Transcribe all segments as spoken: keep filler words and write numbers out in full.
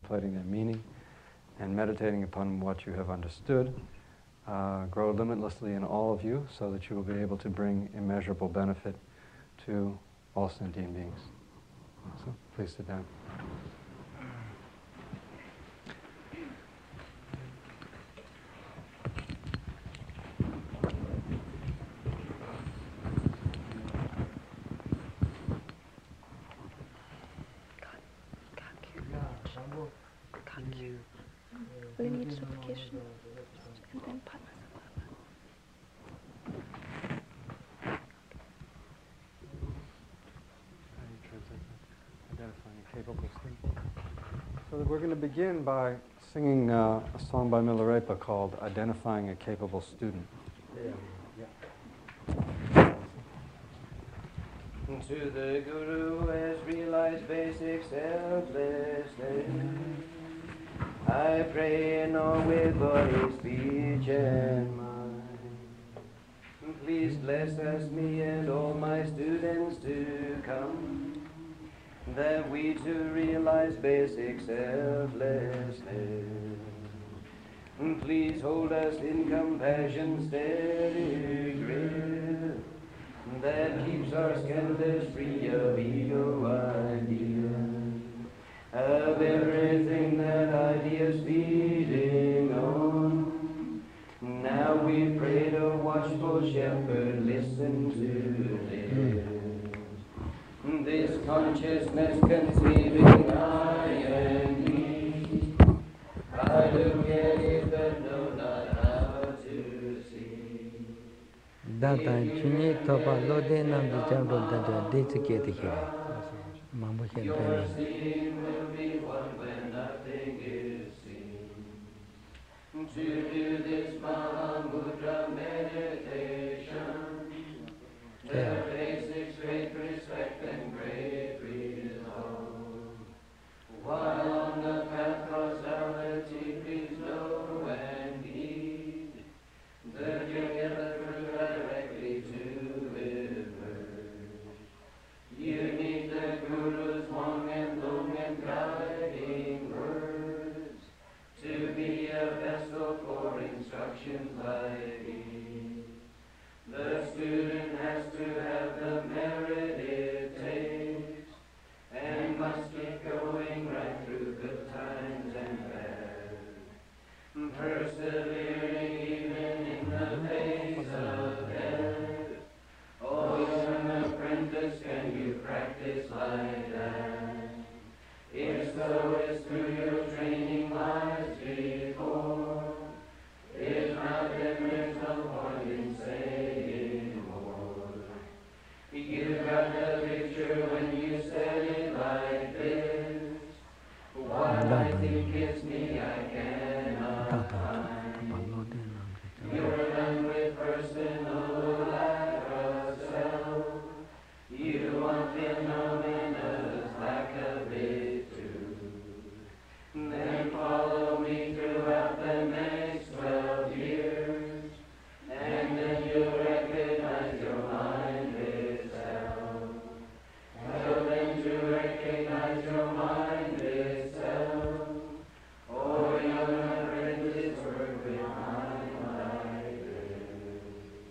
contemplating their meaning and meditating upon what you have understood, uh, grow limitlessly in all of you so that you will be able to bring immeasurable benefit to all sentient beings. So, please sit down. We need suffocation and then partners. So we're going to begin by singing uh, a song by Milarepa called Identifying a Capable Student. Yeah. Yeah. To the Guru who has realized basic selflessness, I pray in all with body, speech, and mind. Please bless us, me and all my students to come, that we too realize basic selflessness. Please hold us in compassion, steady grip, that keeps our scandals free of ego ideas, of everything that ideas feeding on. Now we pray to watchful shepherd, listen to this. This consciousness conceiving I and me, I look at it but know not how to see. Data chini topa lode nam di jambo dada dechike dikhe. Mambo khen Your seeing will be one when nothing is seen. To do this Mahamudra meditation, the basics, great respect and great resolve. While on the path causality, please know and heed the together directly to emerge. You need the Guru's long and long and guiding words to be a vessel for instructions like these. The student has to have the merit it takes, and must keep going right through good times and bad, persevering even in the face of death. Oh, young apprentice, can you practice like that? If so, it's through your training lives before. If not, then there's no point in saying more. You got the picture when you said it like this. What I think it's me, I cannot find. You're done with personal lack of self. You want phenomena's lack of it too. Then follow me throughout the next twelve years, and then you'll recognize your mind itself. Tell them to recognize your mind itself. Oh, young apprentice, work with mind like this.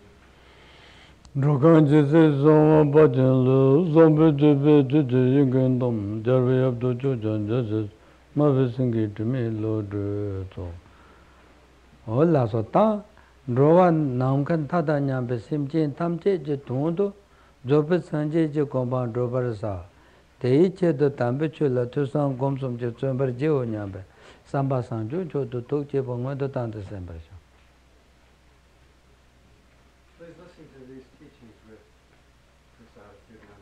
Drogan jese zoma bhajan lo zombe jebe jete yingen dom jarve abdo jojan jese mave singi tumi lo dreto. Ola so ta drogan namkan tada nyambe simchen tamche je tondo jobe sanje je komban drobar sa tei che do tambe chula tusam gomsum je chombar je o nyambe samba sanju jo do tok je bongwa do tante sembar. Please listen to these teachings with this attitude and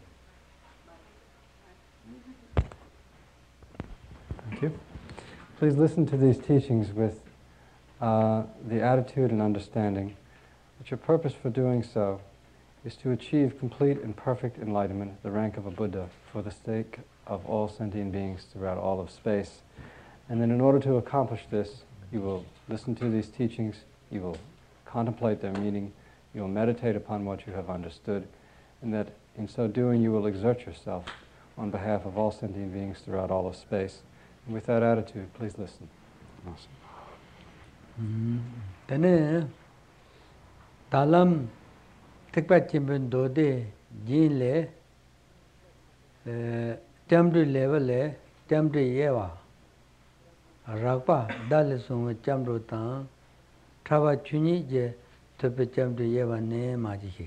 understanding. Thank you. Please listen to these teachings with uh, the attitude and understanding that your purpose for doing so is to achieve complete and perfect enlightenment, the rank of a Buddha, for the sake of all sentient beings throughout all of space. And then in order to accomplish this, you will listen to these teachings, you will contemplate their meaning, you will meditate upon what you have understood, and that in so doing you will exert yourself on behalf of all sentient beings throughout all of space, And with that attitude, please listen. Tene talam tikpa chimbun dode jin le chamdu level le chamdu yewa rakpa dal sung chamdu tang trawa chuni je tope chamdu yewa ne maji shi.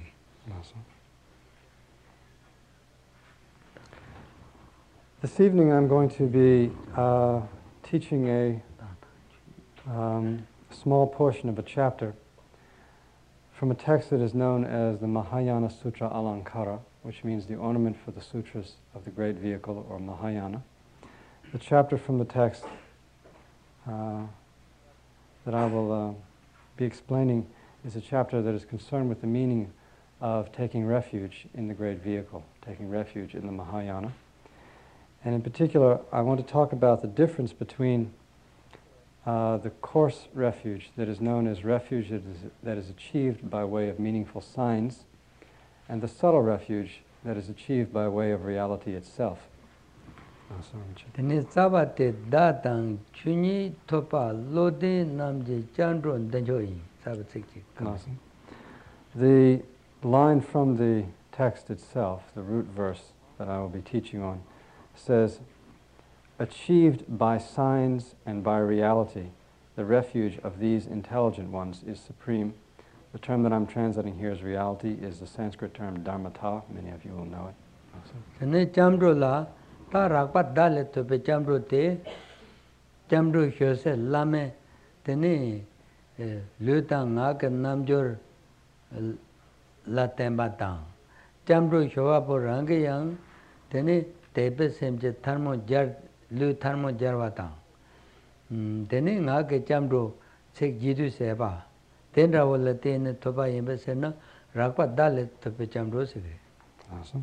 This evening I'm going to be uh, teaching a um, small portion of a chapter from a text that is known as the Mahayana Sutra Alankara, which means the ornament for the sutras of the great vehicle, or Mahayana. The chapter from the text uh, that I will uh, be explaining is a chapter that is concerned with the meaning of taking refuge in the great vehicle, taking refuge in the Mahayana. And in particular, I want to talk about the difference between uh, the coarse refuge that is known as refuge that is, that is achieved by way of meaningful signs, and the subtle refuge that is achieved by way of reality itself. Tene sabate datang chuni topa lode namje chandron danjoi sabatiki. The line from the text itself, the root verse that I will be teaching on, says, achieved by signs and by reality, the refuge of these intelligent ones is supreme. The term that I'm translating here as reality is the Sanskrit term dharmata. Many of you will know it. Tene chamdro la ta rakpat dale tope chamdro te chamdro hyose lame tene luta ngak namjor la temba tang chamdro hyowa po rangi yang tene tepe semje tharmo jar lu tharmo jarwa tang tene ngak chamdro sek jidu seba tenra wala tene topa yembe sena rakpat dale tope chamdro sege. Awesome.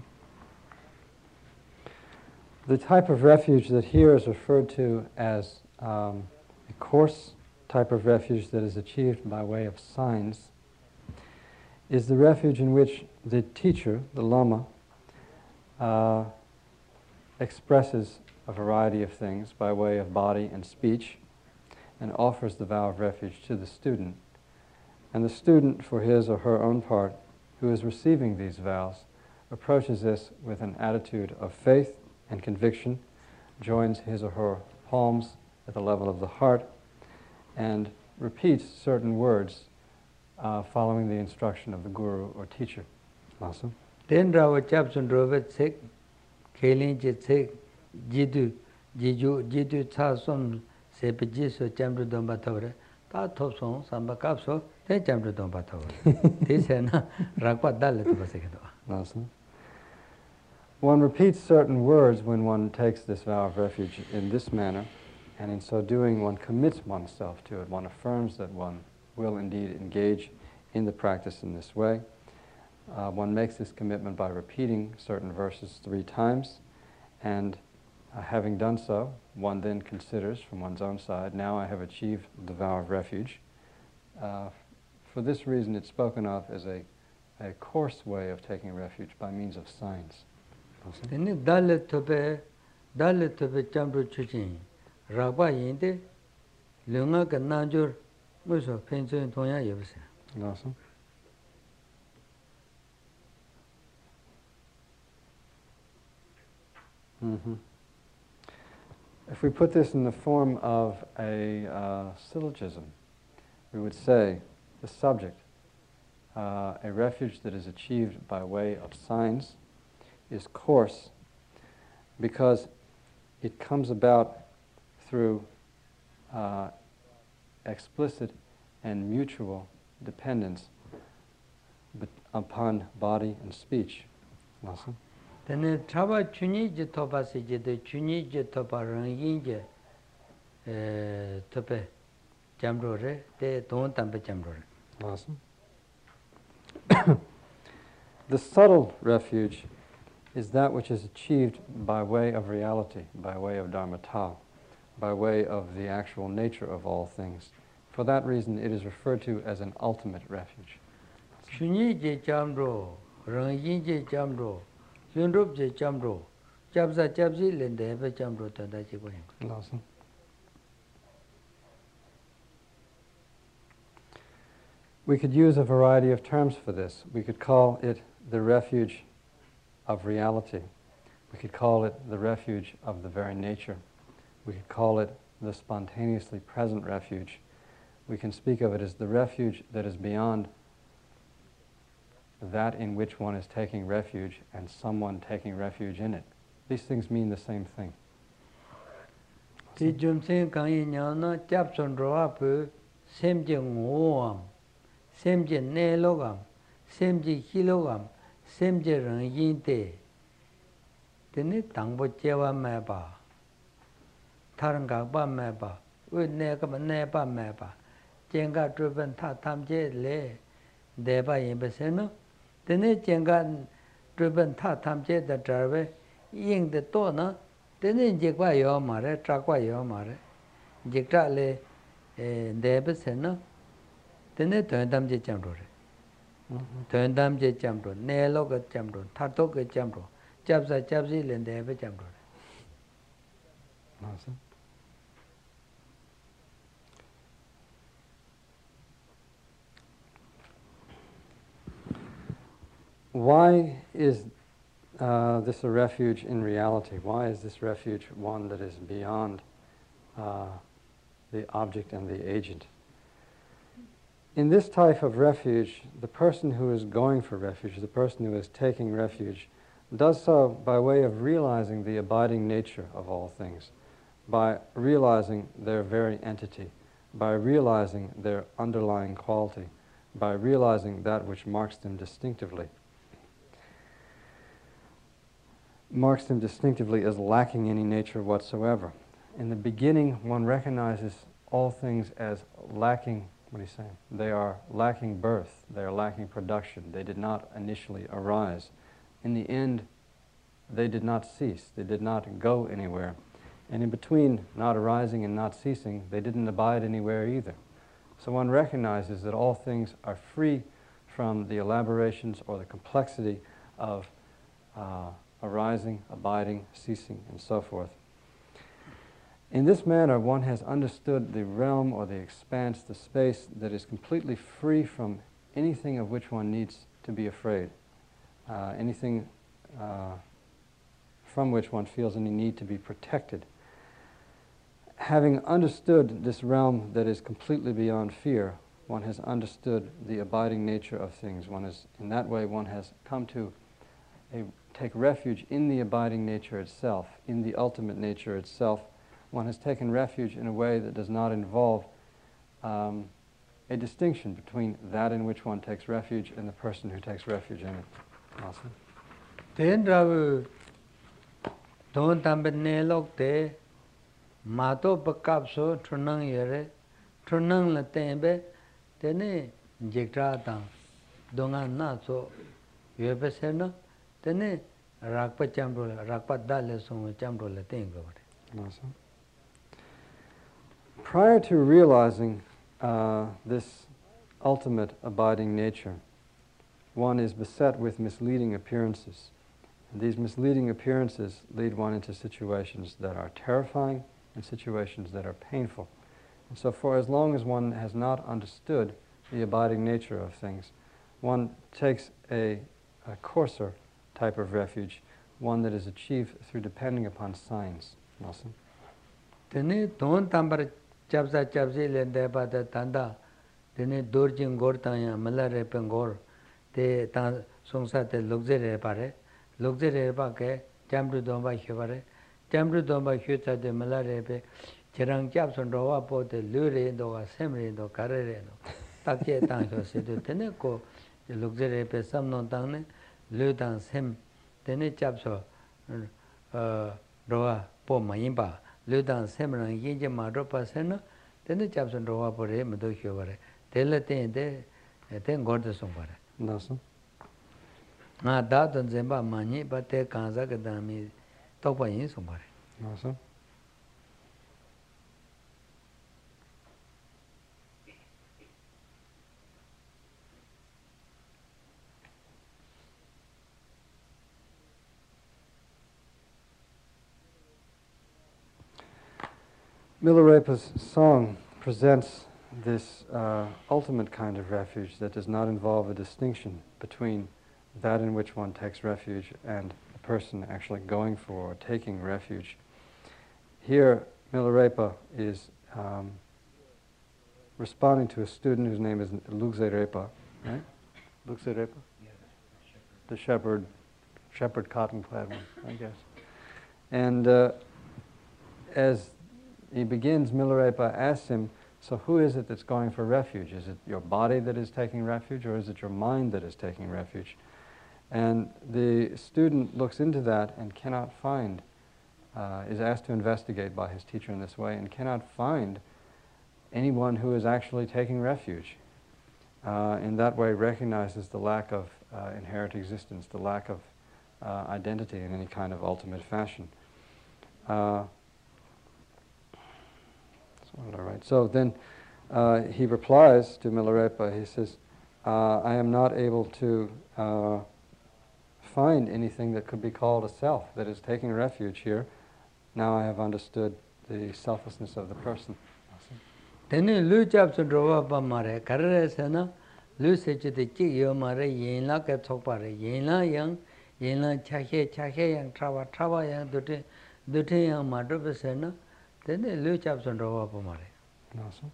The type of refuge that here is referred to as um, a coarse type of refuge that is achieved by way of signs is the refuge in which the teacher, the Lama, uh, expresses a variety of things by way of body and speech and offers the vow of refuge to the student. And the student, for his or her own part, who is receiving these vows, approaches this with an attitude of faith and conviction, joins his or her palms at the level of the heart, and repeats certain words uh, following the instruction of the guru or teacher. Awesome. Then Rava Chapsun Robert Sek, Kailin Jitsek, Jidu, Jiju, Jidu Chasom, Sepe Jiso, Chamdu Dombatore, Ta Topson, Samba Kapso, then Chamdu Dombatore. This is Rakpa Dalet of a second. Awesome. One repeats certain words when one takes this vow of refuge in this manner, and in so doing one commits oneself to it. One affirms that one will indeed engage in the practice in this way. Uh, one makes this commitment by repeating certain verses three times, and uh, having done so, one then considers from one's own side, now I have achieved the vow of refuge. Uh, for this reason, it's spoken of as a, a coarse way of taking refuge by means of signs. Tene dale tope, dale tope chamdro chuchin, rakpa yinde, lunga ka nanjur, muso penso tonya yebse. Awesome. Mm-hmm. If we put this in the form of a uh, syllogism, we would say the subject, uh, a refuge that is achieved by way of signs, is coarse because it comes about through uh, explicit and mutual dependence but upon body and speech. Awesome. Tene traba chuni je topa se je de chuni je topa rangin je tope chamro re te don tampe chamro re. Awesome. The subtle refuge is that which is achieved by way of reality, by way of dharmata, by way of the actual nature of all things. For that reason, it is referred to as an ultimate refuge. Chuni je chamro, rangin je chamro, yunrup je chamro, Chabsa chabsi lende ebe chambro tanda chibo yin. Awesome. We could use a variety of terms for this. We could call it the refuge of reality. We could call it the refuge of the very nature. We could call it the spontaneously present refuge. We can speak of it as the refuge that is beyond that in which one is taking refuge and someone taking refuge in it. These things mean the same thing. Ti jumsen kanyi nyana chapson roa pu semje ngoam, semje nelogam, semje kilogam, semje ranginte. Tene tangbo chewa meba, tarangakba meba, u nekaba neba meba, jenga drupan ta tamje le deba yinba seno. Tene jenga drupan ta tamje da jarwe ying de to na, tene jikwa yo mare, trakwa yo mare, jikta le deba seno, tene tuyan tamje chamro re. Tuyan tamje chamro, nelo ka chamro, tato ka chamro, chapsa chapsi le deba chamro re. Awesome. Why is uh, this a refuge in reality? Why is this refuge one that is beyond uh, the object and the agent? In this type of refuge, the person who is going for refuge, the person who is taking refuge, does so by way of realizing the abiding nature of all things, by realizing their very entity, by realizing their underlying quality, by realizing that which marks them distinctively. marks them distinctively as lacking any nature whatsoever. In the beginning, one recognizes all things as lacking, what are you saying? They are lacking birth, they are lacking production, they did not initially arise. In the end, they did not cease, they did not go anywhere. And in between not arising and not ceasing, they didn't abide anywhere either. So one recognizes that all things are free from the elaborations or the complexity of uh, arising, abiding, ceasing, and so forth. In this manner, one has understood the realm or the expanse, the space that is completely free from anything of which one needs to be afraid, uh, anything uh, from which one feels any need to be protected. Having understood this realm that is completely beyond fear, one has understood the abiding nature of things. One is, in that way, one has come to a take refuge in the abiding nature itself, in the ultimate nature itself. One has taken refuge in a way that does not involve um, a distinction between that in which one takes refuge and the person who takes refuge in it. Awesome. Then Ravu don't tambe nelok te mato bakapso trunang yere trunang la tembe tene jektra tang donga na so yebe sena tene rakpa chamro rakpa dale so chamro la tengo. Awesome. Prior to realizing uh, this ultimate abiding nature, one is beset with misleading appearances. And these misleading appearances lead one into situations that are terrifying and situations that are painful. And so for as long as one has not understood the abiding nature of things, one takes a, a coarser type of refuge, one that is achieved through depending upon signs. Awesome. Tene don tambar chapsa chapsi le deba de tanda tene dorjing gor tanya malare pengor te ta songsa te logje re pare logje re ba ke chamru domba khibare chamru domba khita de malare pe cherang chapson rowa po te lure do ga semre do karere no takye tang so se de tene ko logje re pe samnon tang ne lu tang sem tene chapso rowa po mayimba Ludang Semran Yinja Madropa Sena, then the Chapson Roa Pore, Medokiovare, Telate, then Gorda Sombare. Awesome. Ah, that and Zemba Mani, but te Kanzakadami, Topa in Sombare. Awesome. Milarepa's song presents this uh, ultimate kind of refuge that does not involve a distinction between that in which one takes refuge and the person actually going for or taking refuge. Here, Milarepa is um, responding to a student whose name is Lugze Repa, right? Lugze Repa? The shepherd, shepherd cotton-clad one, I guess. And uh, as he begins, Milarepa asks him, so who is it that's going for refuge? Is it your body that is taking refuge, or is it your mind that is taking refuge? And the student looks into that and cannot find, uh, is asked to investigate by his teacher in this way, and cannot find anyone who is actually taking refuge. Uh, in that way recognizes the lack of uh, inherent existence, the lack of uh, identity in any kind of ultimate fashion. Uh, so, what did I write? So then uh, he replies to Milarepa, he says, uh, I am not able to uh, find anything that could be called a self that is taking refuge here. Now I have understood the selflessness of the person. Tene lu chap su drowa pa mare karare se na lu se chu de chi yo mare yin la ke chok pa re yin la yang yin la cha he cha he yang trawa trawa yang dute dute yang ma do be se na tene lu chap su drowa pa mare. Awesome.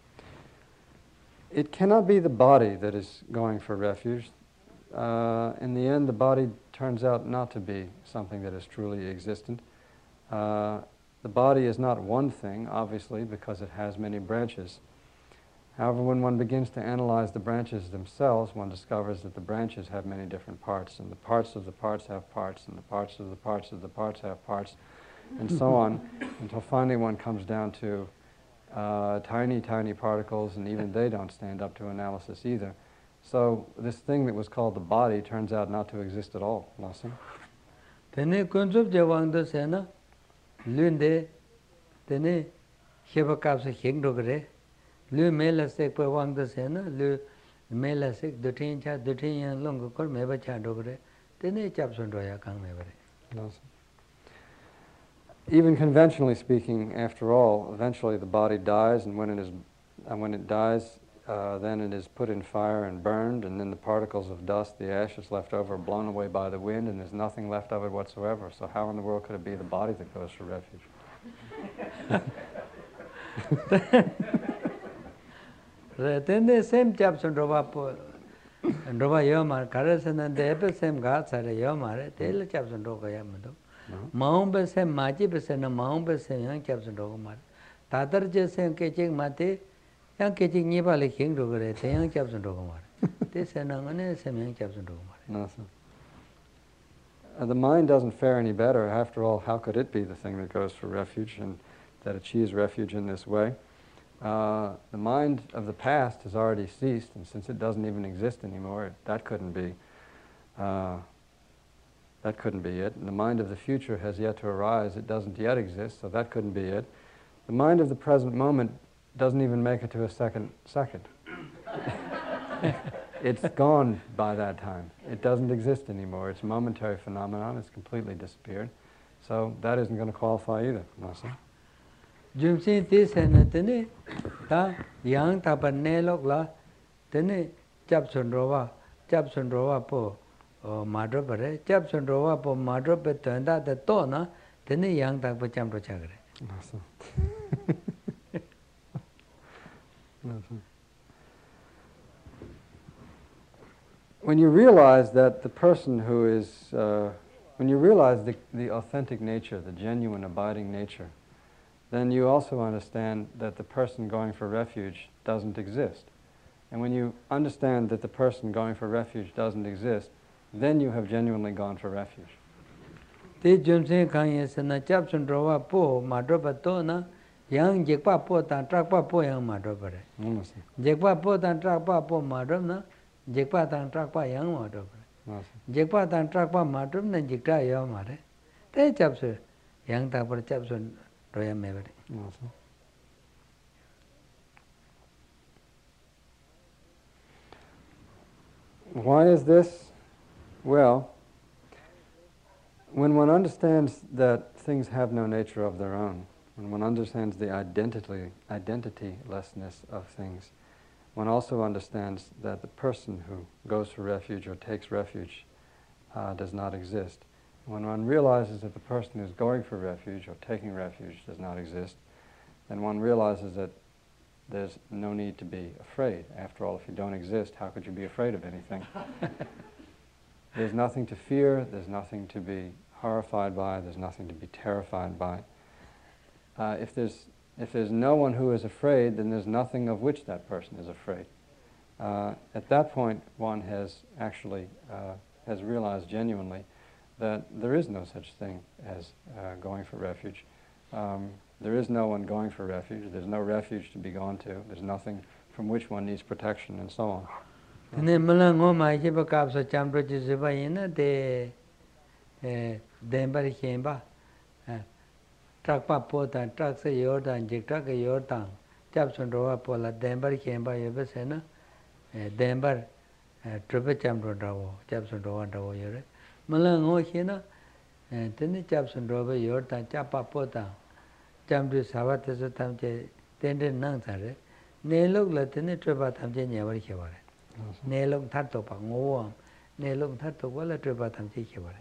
It cannot be the body that is going for refuge. Uh, in the end, the body turns out not to be something that is truly existent. Uh, the body is not one thing, obviously, because it has many branches. However, when one begins to analyze the branches themselves, one discovers that the branches have many different parts, and the parts of the parts have parts, and the parts of the parts of the parts have parts, and so on, until finally one comes down to uh, tiny, tiny particles, and even they don't stand up to analysis either. So this thing that was called the body turns out not to exist at all. Lhasa? Tene kunzup je wang do se na lunde tene sheba kap se hing do gre lu mela se pe wang do se na lu mela se dutin cha dutin yang long ko me ba cha do gre tene chap sun do ya kang me bare. Even conventionally speaking, after all, eventually the body dies, and when it is, and when it dies, uh, then it is put in fire and burned, and then the particles of dust, the ashes left over, are blown away by the wind, and there's nothing left of it whatsoever. So how in the world could it be the body that goes for refuge? Then the same chaps and Rova and Rova Yomar, Karasan and the epi same gods are a Yomar, tail chaps and Roga Yamado. Mount be same Maji be same Mount be same young chaps and Rogomar. Tatar just same catching Mate, young catching Nibali King Rogare, young chaps and Rogomar. This and Angane, same young chaps and Rogomar. Uh, the mind doesn't fare any better. After all, how could it be the thing that goes for refuge and that achieves refuge in this way? Uh, the mind of the past has already ceased, and since it doesn't even exist anymore, it, that couldn't be. Uh, that couldn't be it. And the mind of the future has yet to arise. It doesn't yet exist, so that couldn't be it. The mind of the present moment doesn't even make it to a second second. It's gone by that time. It doesn't exist anymore. It's a momentary phenomenon. It's completely disappeared. So that isn't going to qualify either. Jumsi this and tene ta yang tapane lok la tene chapsun rova chapsun rova po madro pare chapsun rova po madro pe tanda de to na tene yang tak pa cham ro chagre. When you realize that the person who is, uh, when you realize the, the authentic nature, the genuine abiding nature, then you also understand that the person going for refuge doesn't exist. And when you understand that the person going for refuge doesn't exist, then you have genuinely gone for refuge. Te jumse kanye sana chapsun rova po madro pa to na yang jekpa po tan trakpa po yang madro pare. Jekpa po tan trakpa po madro na jekpa tan trakpa yang madro pare. Jekpa tan trakpa madro na jikta yo mare. Te chapsu yang ta par chapsun roya me bare. Why is this? Well, when one understands that things have no nature of their own, when one understands the identity, identitylessness of things, one also understands that the person who goes for refuge or takes refuge uh, does not exist. When one realizes that the person who's going for refuge or taking refuge does not exist, then one realizes that there's no need to be afraid. After all, if you don't exist, how could you be afraid of anything? There's nothing to fear, there's nothing to be horrified by, there's nothing to be terrified by. Uh, if there's if there's no one who is afraid, then there's nothing of which that person is afraid. Uh, at that point, one has actually uh, has realized genuinely that there is no such thing as uh, going for refuge. Um, there is no one going for refuge. There's no refuge to be gone to. There's nothing from which one needs protection, and so on. Tene mala ngoma hiba kapsa chamro jisiba ina de dembar hemba trak pa potan trak se yordan jik trak yordan chap sunrowa pola dembar hemba yebe sena dembar tripe chamro dawo chap sunrowa dawo yore mala ngo hina tene chap sunrowa yordan chap pa potan chamro savat se tamche tende nang sare ne lok la tene tripa tamche nyabar kheware ne lok that to pa ngo ne lok that to wala tripa tamche kheware.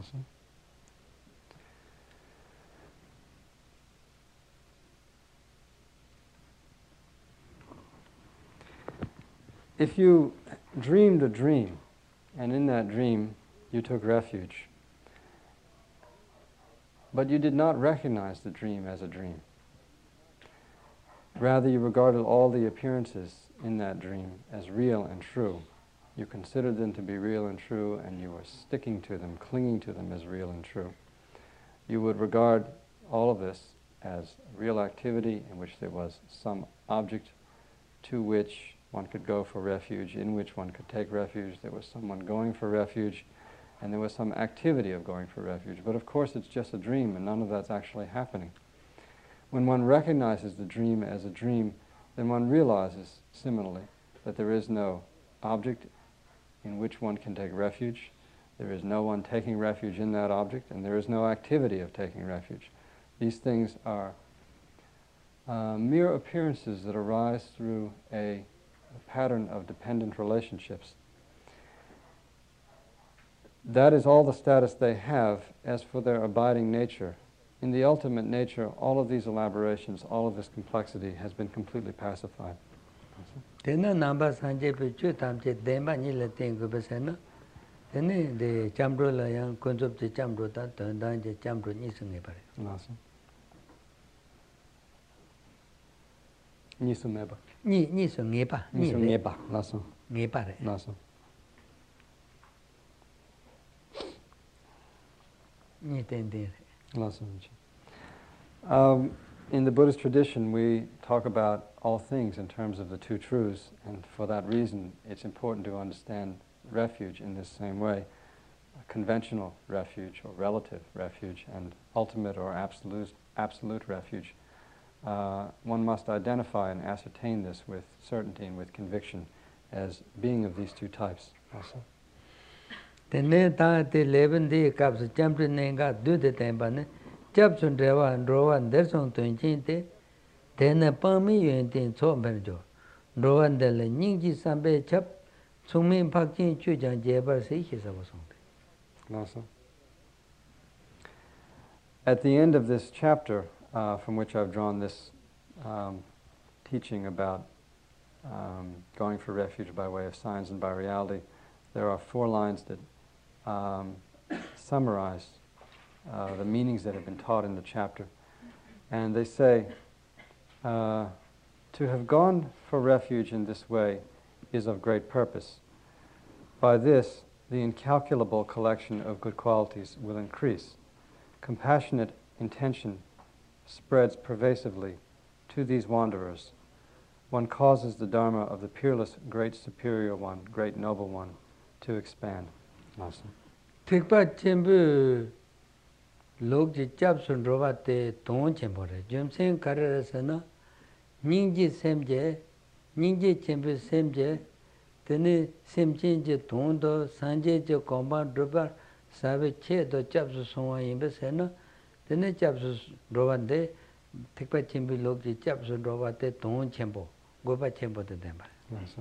If you dreamed a dream, and in that dream you took refuge, but you did not recognize the dream as a dream, rather you regarded all the appearances in that dream as real and true, you considered them to be real and true, and you were sticking to them, clinging to them as real and true, you would regard all of this as real activity in which there was some object to which one could go for refuge, in which one could take refuge. There was someone going for refuge, and there was some activity of going for refuge. But of course it's just a dream, and none of that's actually happening. When one recognizes the dream as a dream, then one realizes, similarly, that there is no object in which one can take refuge, there is no one taking refuge in that object, and there is no activity of taking refuge. These things are uh, mere appearances that arise through a a pattern of dependent relationships. That is all the status they have. As for their abiding nature, in the ultimate nature, all of these elaborations, all of this complexity has been completely pacified. Tena namba sanje pe chu tamche demba ni le tengu besena tene de chamro la yang konjop che chamro ta dan je chamro ni sunge pare. Awesome. Nisu meba. Ni ni su ngepa. Nisu ngeba. Lasso. Ngepa re. Lasso. Ni ten ten. Lasso. Um, in the Buddhist tradition, we talk about all things in terms of the two truths, and for that reason, it's important to understand refuge in this same way: a conventional refuge or relative refuge, and ultimate or absolute absolute refuge. Uh, one must identify and ascertain this with certainty and with conviction as being of these two types also. Tene ta te leven de kaps chamre nenga du de temba ne chap sun rewa rowa der song tun chin te tene pami yuen tin cho ben jo rowa de le ning ji sambe chap sungmin pak chin chu jang je bar sei he sa song te. Also. At the end of this chapter, Uh, from which I've drawn this um, teaching about um, going for refuge by way of signs and by reality, there are four lines that um, summarize uh, the meanings that have been taught in the chapter. And they say, uh, to have gone for refuge in this way is of great purpose. By this, the incalculable collection of good qualities will increase. Compassionate intention spreads pervasively to these wanderers. One causes the Dharma of the peerless, great superior one, great noble one, to expand. Awesome. Tikpa chembu log ji chap sun roba te ton chembo re jum sen karara sana ningji semje ningji chembu semje tene semchen je ton do sanje je komba roba sabe che do chap su sonwa yimbe sana tene chap su roba de tikpa chimbi lobji chap sun roba te ton chenpo gopa chenpo te denpa. Yes, sir.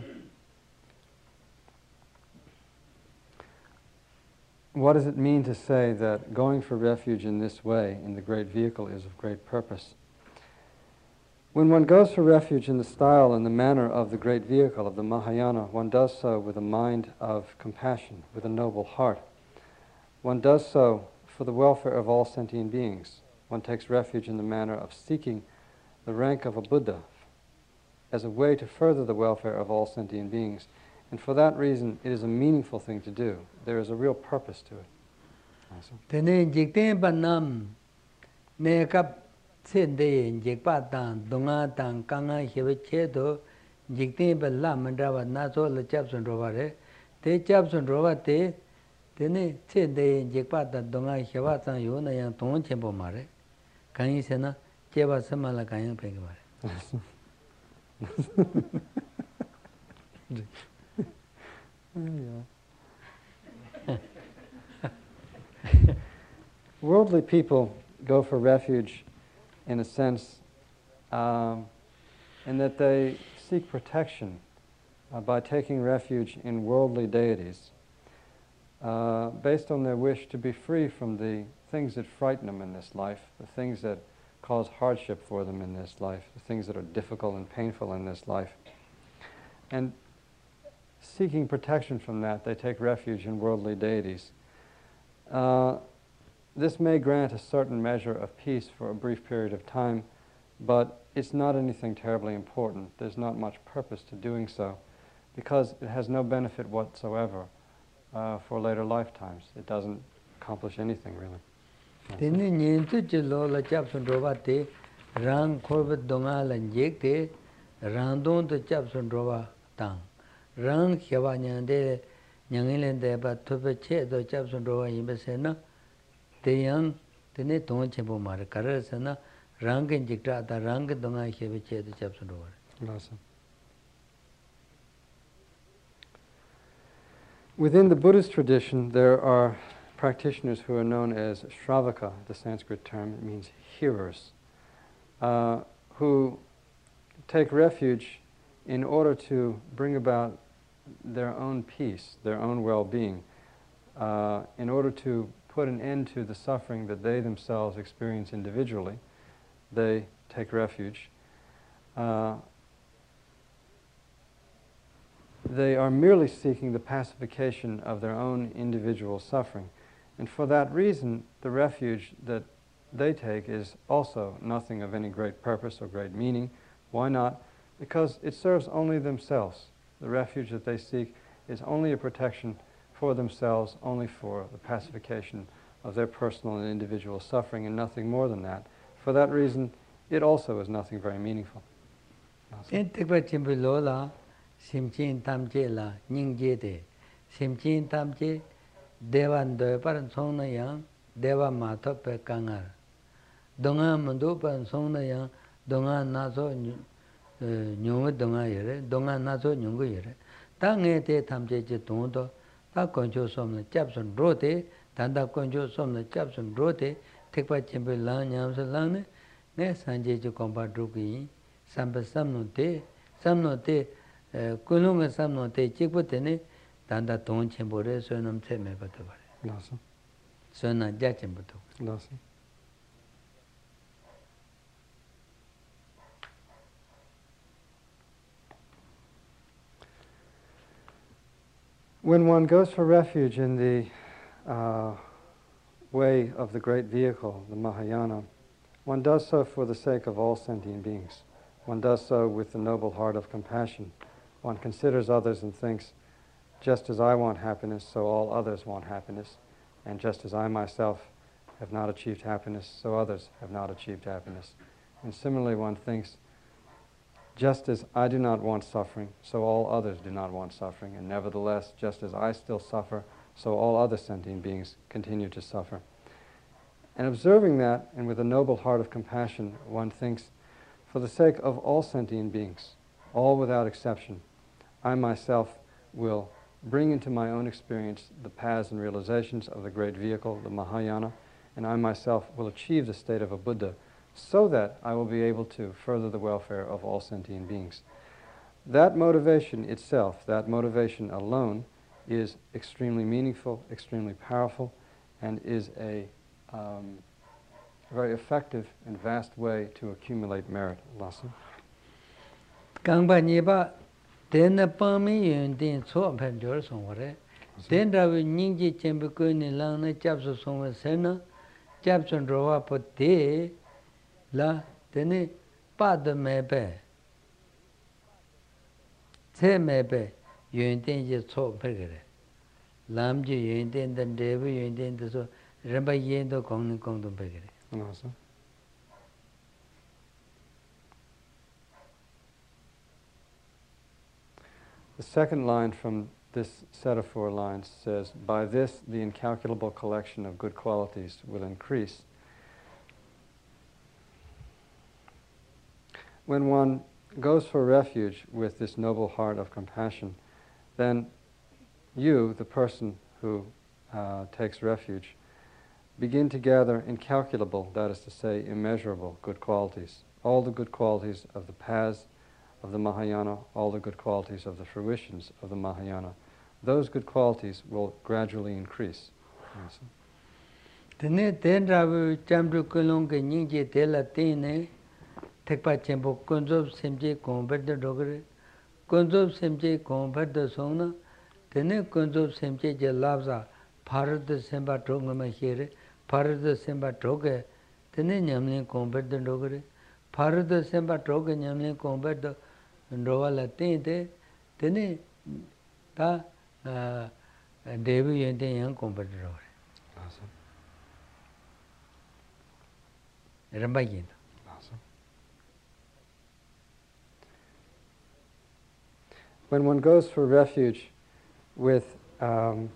What does it mean to say that going for refuge in this way, in the great vehicle, is of great purpose? When one goes for refuge in the style and the manner of the great vehicle of the Mahayana, one does so with a mind of compassion, with a noble heart. One does so for the welfare of all sentient beings. One takes refuge in the manner of seeking the rank of a Buddha as a way to further the welfare of all sentient beings. And for that reason, it is a meaningful thing to do. There is a real purpose to it. Awesome. Tene jikten pa nam ne kap sende jikpa tan dunga tan kanga hebe che do jikten pa la mandrava na so la chap sun roba re te chap sun roba te tene sende jikpa tan dunga heba tan yo na yang ton chenpo ma re kanyi se na cheba sama la kanyang pengi ma re. Worldly people go for refuge in a sense um, in that they seek protection uh, by taking refuge in worldly deities uh, based on their wish to be free from the things that frighten them in this life, the things that cause hardship for them in this life, the things that are difficult and painful in this life. And seeking protection from that, they take refuge in worldly deities. Uh, this may grant a certain measure of peace for a brief period of time, but it's not anything terribly important. There's not much purpose to doing so, because it has no benefit whatsoever uh, for later lifetimes. It doesn't accomplish anything, really. Tene nyen tu che lo la chap sun roba te rang khorbat donga la jek te rang don tu chap sun roba tang. Rang khyawa nyande nyangile de ba thupe che do chap sun roba yimbe se na te yang tene ton chenpo ma re karar se na rang gen jikta ta rang donga khebe che do chap sun roba. Awesome. Within the Buddhist tradition, there are practitioners who are known as Shravaka, the Sanskrit term. It means hearers, uh, who take refuge in order to bring about their own peace, their own well-being, uh, in order to put an end to the suffering that they themselves experience individually. They take refuge. Uh, they are merely seeking the pacification of their own individual suffering. And for that reason, the refuge that they take is also nothing of any great purpose or great meaning. Why not? Because it serves only themselves. The refuge that they seek is only a protection for themselves, only for the pacification of their personal and individual suffering, and nothing more than that. For that reason, it also is nothing very meaningful. Simchin tamche la nyingje de simchin tamche devan do par songna yang deva matho pe kangar donga mando pan songna yang donga naso nyong donga yere donga naso nyong yere ta nge te tamche je ton do ta koncho somna chapson rote danda koncho somna chapson rote tekpa chembe la nyam sa lang ne ne sanje je kompa druki sampa samno te samno te kulunga samno te chikputene danda ton chembore sonam tse me batabare. Lasa. Sona jachembuto. Lasa. When one goes for refuge in the uh, way of the great vehicle, the Mahayana, one does so for the sake of all sentient beings. One does so with the noble heart of compassion. One considers others and thinks, just as I want happiness, so all others want happiness. And just as I myself have not achieved happiness, so others have not achieved happiness. And similarly, one thinks, just as I do not want suffering, so all others do not want suffering. And nevertheless, just as I still suffer, so all other sentient beings continue to suffer. And observing that, and with a noble heart of compassion, one thinks, for the sake of all sentient beings, all without exception, I myself will bring into my own experience the paths and realizations of the great vehicle, the Mahayana, and I myself will achieve the state of a Buddha so that I will be able to further the welfare of all sentient beings. That motivation itself, that motivation alone, is extremely meaningful, extremely powerful, and is a um, very effective and vast way to accumulate merit. Lhasa. Kangba niba tena pami yun din so pen jor songware. Ten rawi nyingji chembe ko ni lang na chapso songwa sena chapson rowa po te la tene pad mebe che mebe yun din je so pegere. Lam ji yun din dan devu yun din so ramba yen do kong ni kong dum pegere. Lhasa. The second line from this set of four lines says, by this the incalculable collection of good qualities will increase. When one goes for refuge with this noble heart of compassion, then you, the person who uh, takes refuge, begin to gather incalculable, that is to say, immeasurable good qualities, all the good qualities of the paths of the Mahayana, all the good qualities of the fruitions of the Mahayana. Those good qualities will gradually increase. Tene ten rabu chamru kulong ke nyingje tela tene tekpa chembo konzob semje konverda dogre konzob semje konverda songna tene konzob semje je labza bharat semba drogma here bharat semba droge tene nyamne konverda dogre bharat semba droge nyamne konverda rovala tene tene ta devu yente yang konverda dogre Rambayin. When one goes for refuge with um,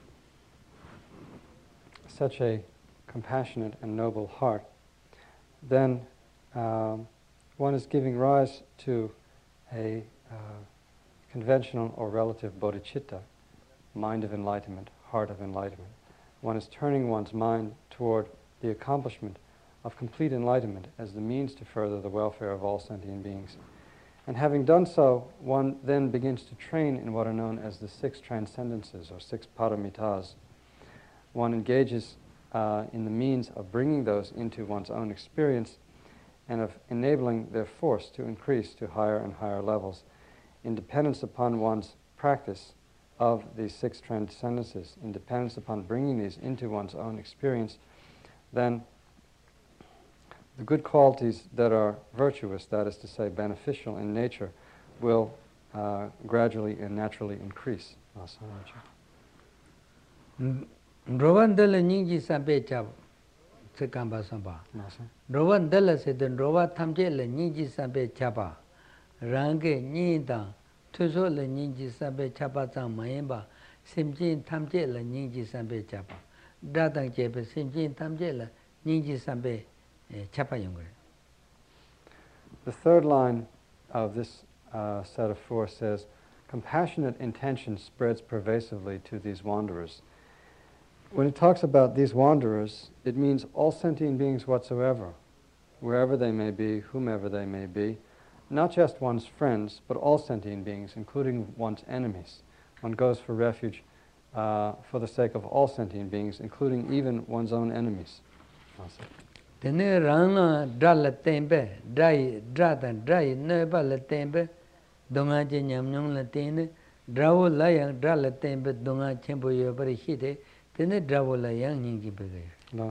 such a compassionate and noble heart, then um, one is giving rise to a uh, conventional or relative bodhicitta, mind of enlightenment, heart of enlightenment. One is turning one's mind toward the accomplishment of complete enlightenment as the means to further the welfare of all sentient beings. And having done so, one then begins to train in what are known as the six transcendences, or six paramitas. One engages uh, in the means of bringing those into one's own experience and of enabling their force to increase to higher and higher levels in dependence upon one's practice of these six transcendences, in dependence upon bringing these into one's own experience. Then the good qualities that are virtuous, that is to say beneficial in nature, will uh, gradually and naturally increase. Rovandala nyingji sampe chab sekamba samba. Rovandala seden rova tamje la nyingji sampe chaba. Range nyinda tuso la nyingji sampe chaba zang mayemba. Simjin tamje la nyingji sampe chaba. Dadang jebe simjin tamje la nyingji sampe The third line of this uh, set of four says, compassionate intention spreads pervasively to these wanderers. When it talks about these wanderers, it means all sentient beings whatsoever, wherever they may be, whomever they may be, not just one's friends, but all sentient beings, including one's enemies. One goes for refuge uh, for the sake of all sentient beings, including even one's own enemies. Tene rana drala tembe, drai dratan drai neba la tembe, donga je nyamnyong la tene, drawo la yang drala tembe donga chembo yo bari hide, tene drawo la yang nyingi bege.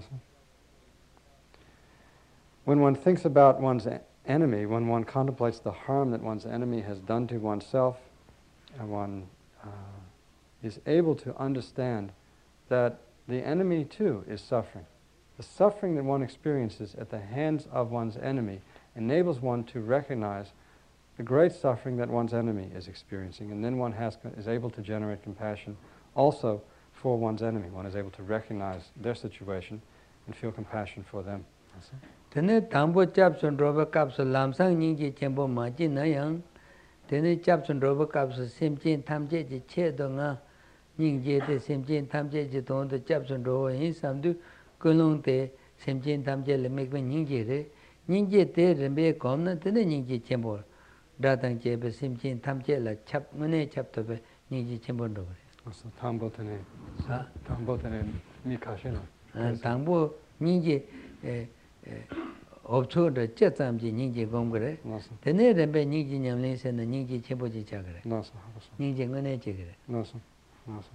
When one thinks about one's enemy, when one contemplates the harm that one's enemy has done to oneself, and one uh, is able to understand that the enemy too is suffering. The suffering that one experiences at the hands of one's enemy enables one to recognize the great suffering that one's enemy is experiencing, and then one has, is able to generate compassion also for one's enemy. One is able to recognize their situation and feel compassion for them. Tene tambo chapson roba kapsa lamsang nyingji chembo maji na yang, tene chapson roba kapsa simjin tamje je che do nga, nyingji te simjin tamje je don de chapson roba yin samdu kulung te semjen tamje le mekbe nyingje re 닝제 때르베 검나 때네 닝제 쳔보 다당 제베 심진 탐제라 찹 문에 찹도베 닝제 쳔본도 그래. Also, Tambotene. 아, Tambotene Mikashino. 당보 닝제 에 업초도 째잠지 닝제 공 그래. Nossa. 때네 렘베 닝제 냠레세는 닝제 쳔보지 자 그래. Nossa. Nossa. 닝제 은혜 제 그래. Nossa. Nossa.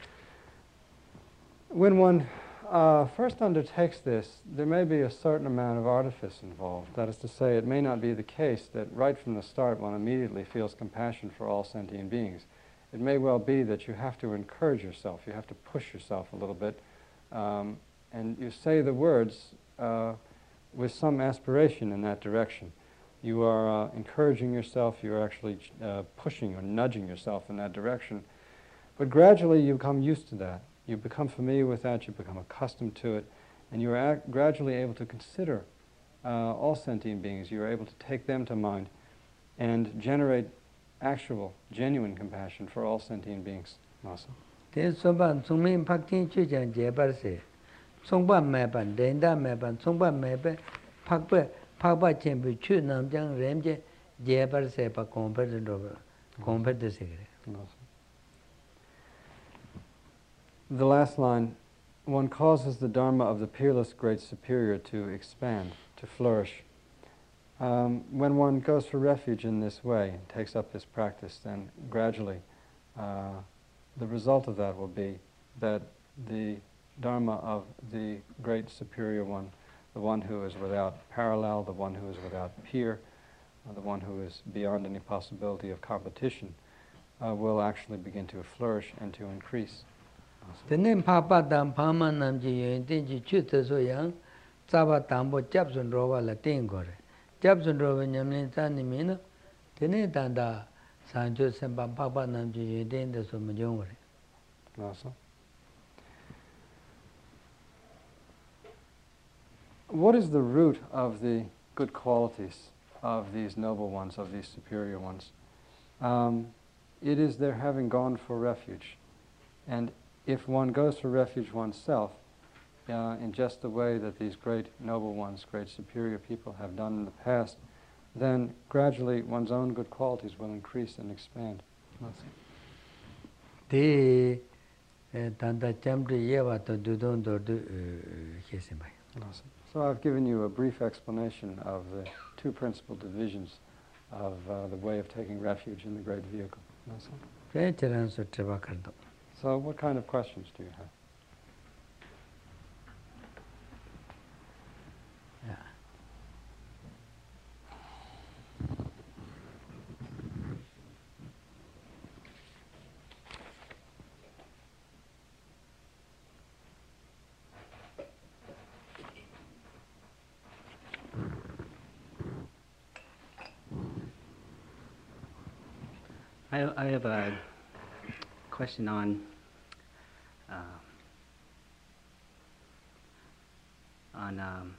When one uh, first undertakes this, there may be a certain amount of artifice involved. That is to say, it may not be the case that right from the start one immediately feels compassion for all sentient beings. It may well be that you have to encourage yourself, you have to push yourself a little bit, um, and you say the words uh, with some aspiration in that direction. You are uh, encouraging yourself, you're actually uh, pushing or nudging yourself in that direction. But gradually you become used to that. You become familiar with that, you become accustomed to it, and you are ac- gradually able to consider uh, all sentient beings. You are able to take them to mind and generate actual, genuine compassion for all sentient beings. Awesome. Then soban sungmin paktin chujan jebarse. Songban meban, denda meban, songban mebe, pakba, pakba chenbu chu namjang remje jebarse pa kompet dobe, kompet de segre. Awesome. The last line, one causes the Dharma of the peerless great superior to expand, to flourish. Um, when one goes for refuge in this way, and takes up this practice, then gradually uh, the result of that will be that the Dharma of the great superior one, the one who is without parallel, the one who is without peer, uh, the one who is beyond any possibility of competition, uh, will actually begin to flourish and to increase. Tenen papa dam pama namji yin tenji chu teso yang tsaba tambo japsun roba la ten gore. Japsun roba nyamlin tsani mina tenen tanda sancho senpa papa namji yin ten teso majong gore. Awesome. What is the root of the good qualities of these noble ones, of these superior ones? Um, it is their having gone for refuge. And if one goes for refuge oneself, uh, in just the way that these great noble ones, great superior people have done in the past, then gradually one's own good qualities will increase and expand. Te tanda chamri yewa to dudon do du hesimai. So I've given you a brief explanation of the two principal divisions of uh, the way of taking refuge in the great vehicle. So what kind of questions do you have? Yeah. I, I have a question on uh, on um,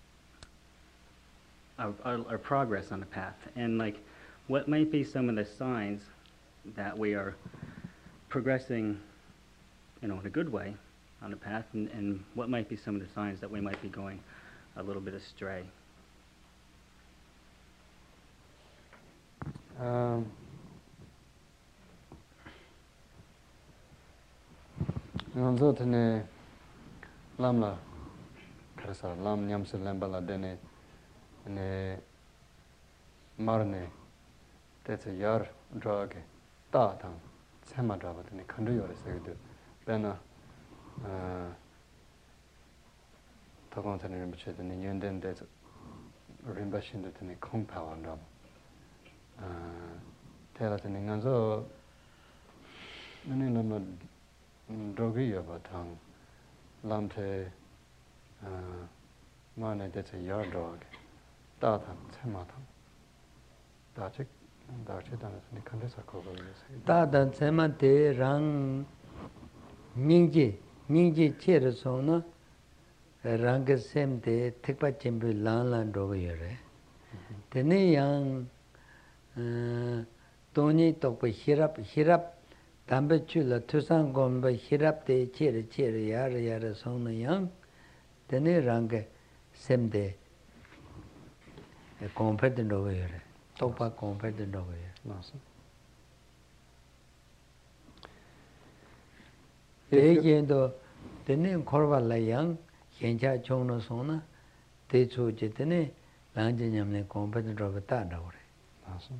our, our, our progress on the path, and like what might be some of the signs that we are progressing, you know, in a good way on the path, and, and what might be some of the signs that we might be going a little bit astray. Um, Nganzo tene lamla karasa lam nyamse lambala dene ne marne tete yar drage ta tang sema draba tene kandu yore segidu bena tagon tene rimbache tene nyenden de rimbashin de tene kong pawan draba tela tene nganzo nene lamla drogiya batang lamte mane dete yar dog ta tan sema tan da chik da chik dan ni khande sa ko go Ta dan sema te rang mingji mingji che re so na rang ge sem de thikpa chembu lan lan do go yore. Tene yang toni tok pa hirap hirap 담배 줄라 투상 공부 히랍데 체르 체르 야르 야르 성는 양 데네랑게 셈데 competent over here. Topa competent over here. Awesome. They can do the name Korva Layang, Hencha Chongno Sona, they chu jitene, Lanjanyam competent over that. Awesome.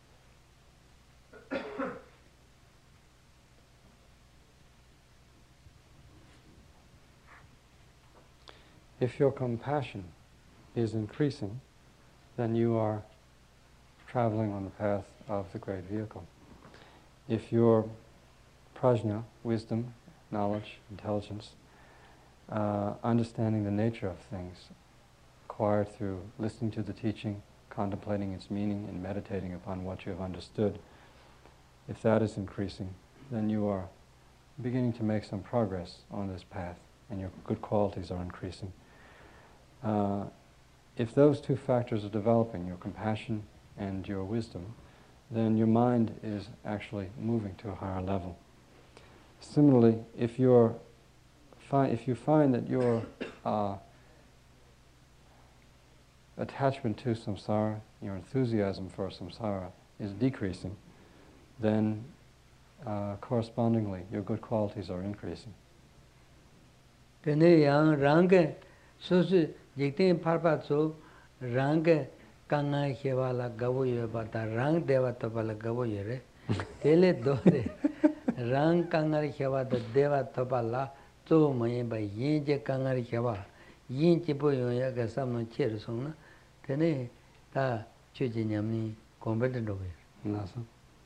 If your compassion is increasing, then you are traveling on the path of the great vehicle. If your prajna, wisdom, knowledge, intelligence, uh, understanding the nature of things, acquired through listening to the teaching, contemplating its meaning, and meditating upon what you have understood, if that is increasing, then you are beginning to make some progress on this path, and your good qualities are increasing. Uh, if those two factors are developing, your compassion and your wisdom, then your mind is actually moving to a higher level. Similarly, if you're fi- if you find that your uh, attachment to samsara, your enthusiasm for samsara is decreasing, then uh, correspondingly your good qualities are increasing. Tene yang range susu jikten parpa so range kanga hevala gavu yobata rang deva topala gavu yere tele dode rang kanga hewa the deva topala so maye ba yin je kanga hewa yin je bo ya ga samno cher songna tene ta chuji nyamni competent over. Awesome.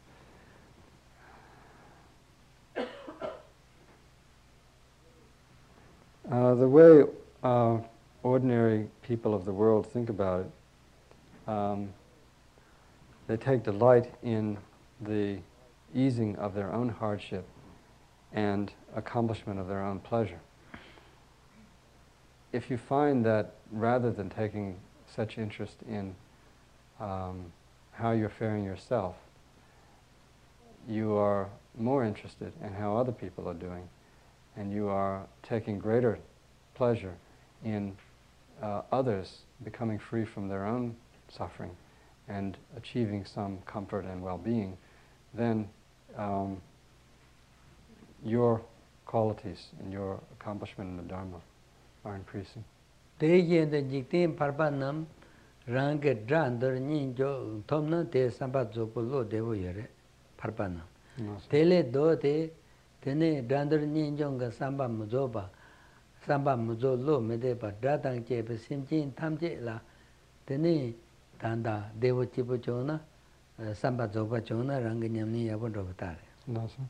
Uh, the way uh, ordinary people of the world think about it, um, they take delight in the easing of their own hardship and accomplishment of their own pleasure. If you find that rather than taking such interest in um, how you're faring yourself, you are more interested in how other people are doing, and you are taking greater pleasure in uh, others becoming free from their own suffering and achieving some comfort and well-being, then um, your qualities and your accomplishment in the Dharma are increasing. Teje the jikten parpa nam range drandor ninjo tomna te sampa zopulo devo yere parpa nam. Awesome. Tele do te tene drandor ninjo ga samba muzoba samba muzo lo medepa dratang chepe simchin tamche la tene tanda devo chipo chona samba zopa chona range nyamni yabon robotare. Awesome.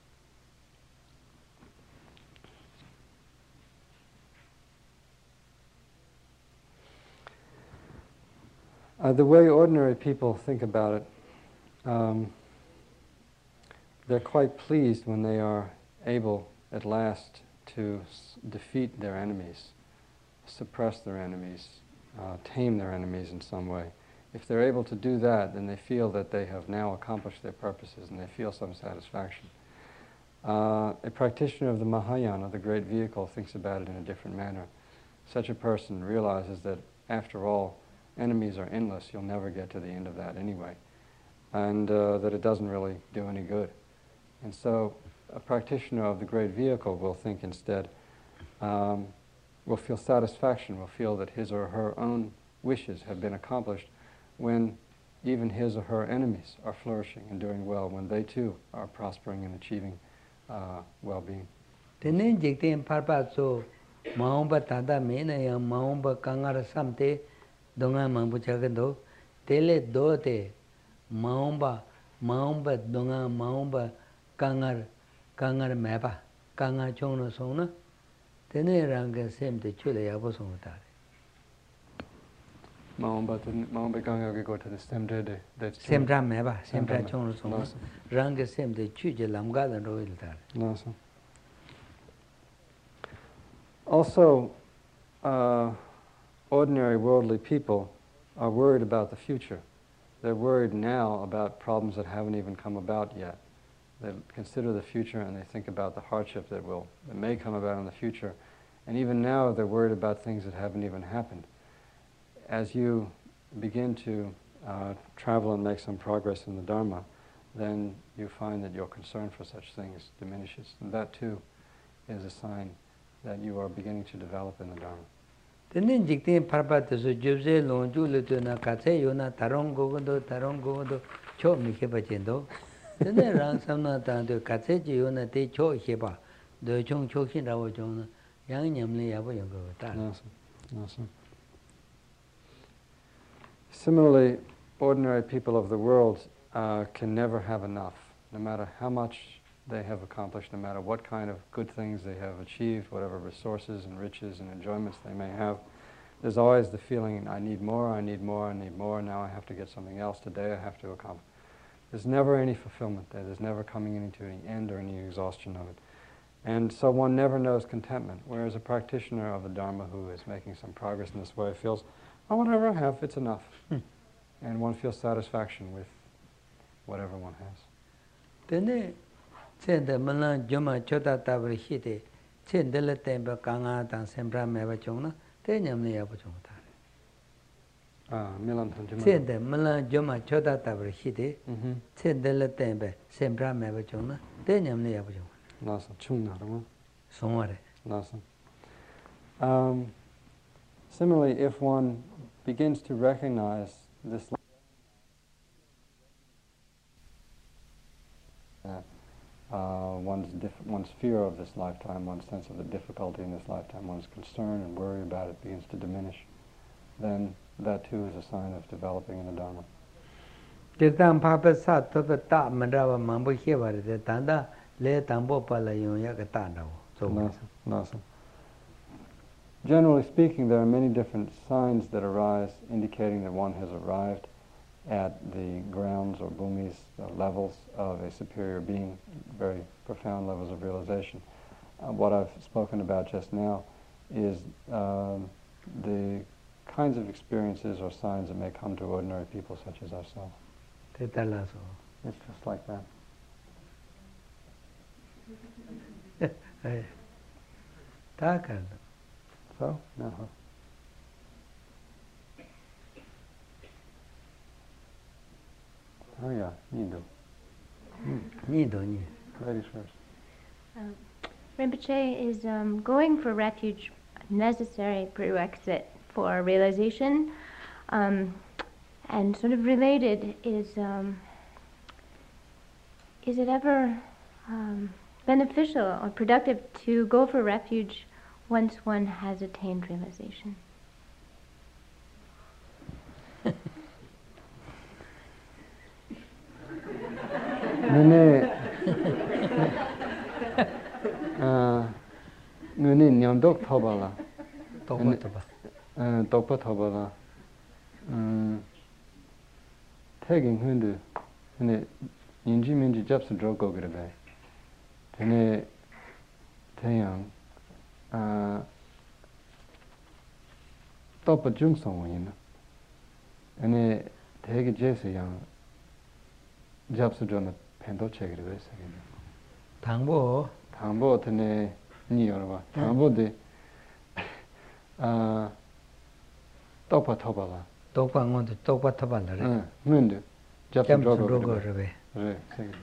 Uh, the way ordinary people think about it, um, they're quite pleased when they are able at last to s- defeat their enemies, suppress their enemies, uh, tame their enemies in some way. If they're able to do that, then they feel that they have now accomplished their purposes and they feel some satisfaction. Uh, a practitioner of the Mahayana, the great vehicle, thinks about it in a different manner. Such a person realizes that after all, enemies are endless, you'll never get to the end of that anyway, and uh, that it doesn't really do any good. And so a practitioner of the great vehicle will think instead, um, will feel satisfaction, will feel that his or her own wishes have been accomplished when even his or her enemies are flourishing and doing well, when they too are prospering and achieving uh, well-being. Tenen jikten parpa so maomba tanda mena ya maomba kangara samte donga mambu chagando tele do te maomba maomba donga maomba kangar kangar meba kangar chongno songna tene ranga semte chule yabo songtare. Maomba maomba ganga ge go to the stem de de that's Semtra meba semtra Semtra chongno songna Awesome. ranga semte chuje lamga dan roil tare. Awesome. Also, uh, ordinary worldly people are worried about the future. They're worried now about problems that haven't even come about yet. They consider the future and they think about the hardship that will that may come about in the future. And even now they're worried about things that haven't even happened. As you begin to uh, travel and make some progress in the Dharma, then you find that your concern for such things diminishes. And that too is a sign that you are beginning to develop in the Dharma. Tenin jiktin parpata su jubze longju lutu na katse yo na tarong gogondo tarong gogondo cho mi kheba chendo. Tenin rang samna tando katse ji yo na te cho kheba do chong cho khin rawo chong na yang nyamle yabo yung go ta. Awesome. Awesome. Similarly, ordinary people of the world uh, can never have enough, no matter how much they have accomplished, no matter what kind of good things they have achieved, whatever resources and riches and enjoyments they may have. There's always the feeling, I need more, I need more, I need more, now I have to get something else, today I have to accomplish. There's never any fulfillment there, there's never coming into any end or any exhaustion of it. And so one never knows contentment, whereas a practitioner of the Dharma who is making some progress in this way feels, oh, whatever I have, it's enough. And one feels satisfaction with whatever one has. Tene Tsende Mala Juma Chota Tabri Hite, Tsendele Temba Kanga Dan Sembra Meva Chona, Tenyam Nia Puchonta. Ah, Milan Tanjuma. Tsende Mala Juma Chota Tabri Hite, Tsendele Tembe, Sembra Meva Chona, Tenyam Nia Puchonta. Nasa, Chung Narama. Somare. Nasa. Um, similarly, if one begins to recognize this uh, uh, one's, dif- one's fear of this lifetime, one's sense of the difficulty in this lifetime, one's concern and worry about it begins to diminish, then that too is a sign of developing in the Dharma. Tirtam Papa Sat Topa Ta Mandrava Mambo Hivari, the Tanda, Le Tambo Pala Yakatanda. So, Nasa, nasa. Generally speaking, there are many different signs that arise indicating that one has arrived at the grounds or bhumis, uh, levels of a superior being, very profound levels of realization. Uh, what I've spoken about just now is um, the kinds of experiences or signs that may come to ordinary people such as ourselves. It's just like that. So, no. Oh yeah, Nido. Nido, Nido. Ladies first. Um, Rinpoche, is um, going for refuge a necessary prerequisite for realization? Um, and sort of related is, um, is it ever um, beneficial or productive to go for refuge once one has attained realization? Nene, nene nyamdok thobala. Tokpa thoba. Tokpa thobala. Tagging hundu, nene inji minji japsa drogo grabe. Nene tayang. Topa jungsong wina. Nene tagi jese yang japsa drona pendo chegre vese. Tangbo. Tangbo tene ni yorwa. Tangbo de topa thobala. Topa ngondu topa thobala re. Mundu. Japsa drogo rebe. Re, segre.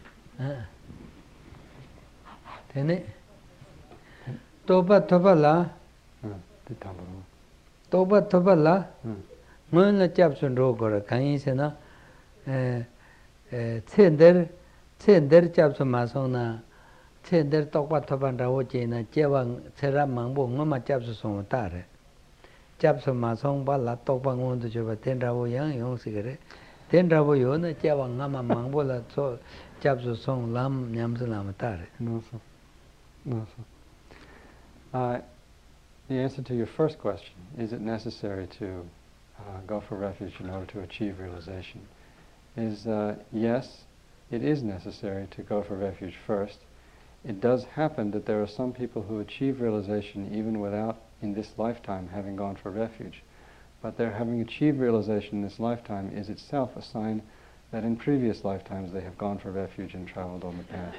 Tene topa thobala. Di tambaro. Topa thobala. Ngon japsa drogo re kanyi se na eh tsender tsender japsa masong na tsender topa thoban rawo che na jewang tsera mangbo ngoma japsa song ta re. Japsa masong ba la topa ngondu joba ten rawo yang yong sigre. Ten rawo yo na jewang ngama mangbo la so japsa song lam nyamsa lam ta re. No, sir. No, sir. Uh, the answer to your first question, is it necessary to uh, go for refuge in order to achieve realization, is uh, yes, it is necessary to go for refuge first. It does happen that there are some people who achieve realization even without, in this lifetime, having gone for refuge. But their having achieved realization in this lifetime is itself a sign that in previous lifetimes they have gone for refuge and traveled on the path.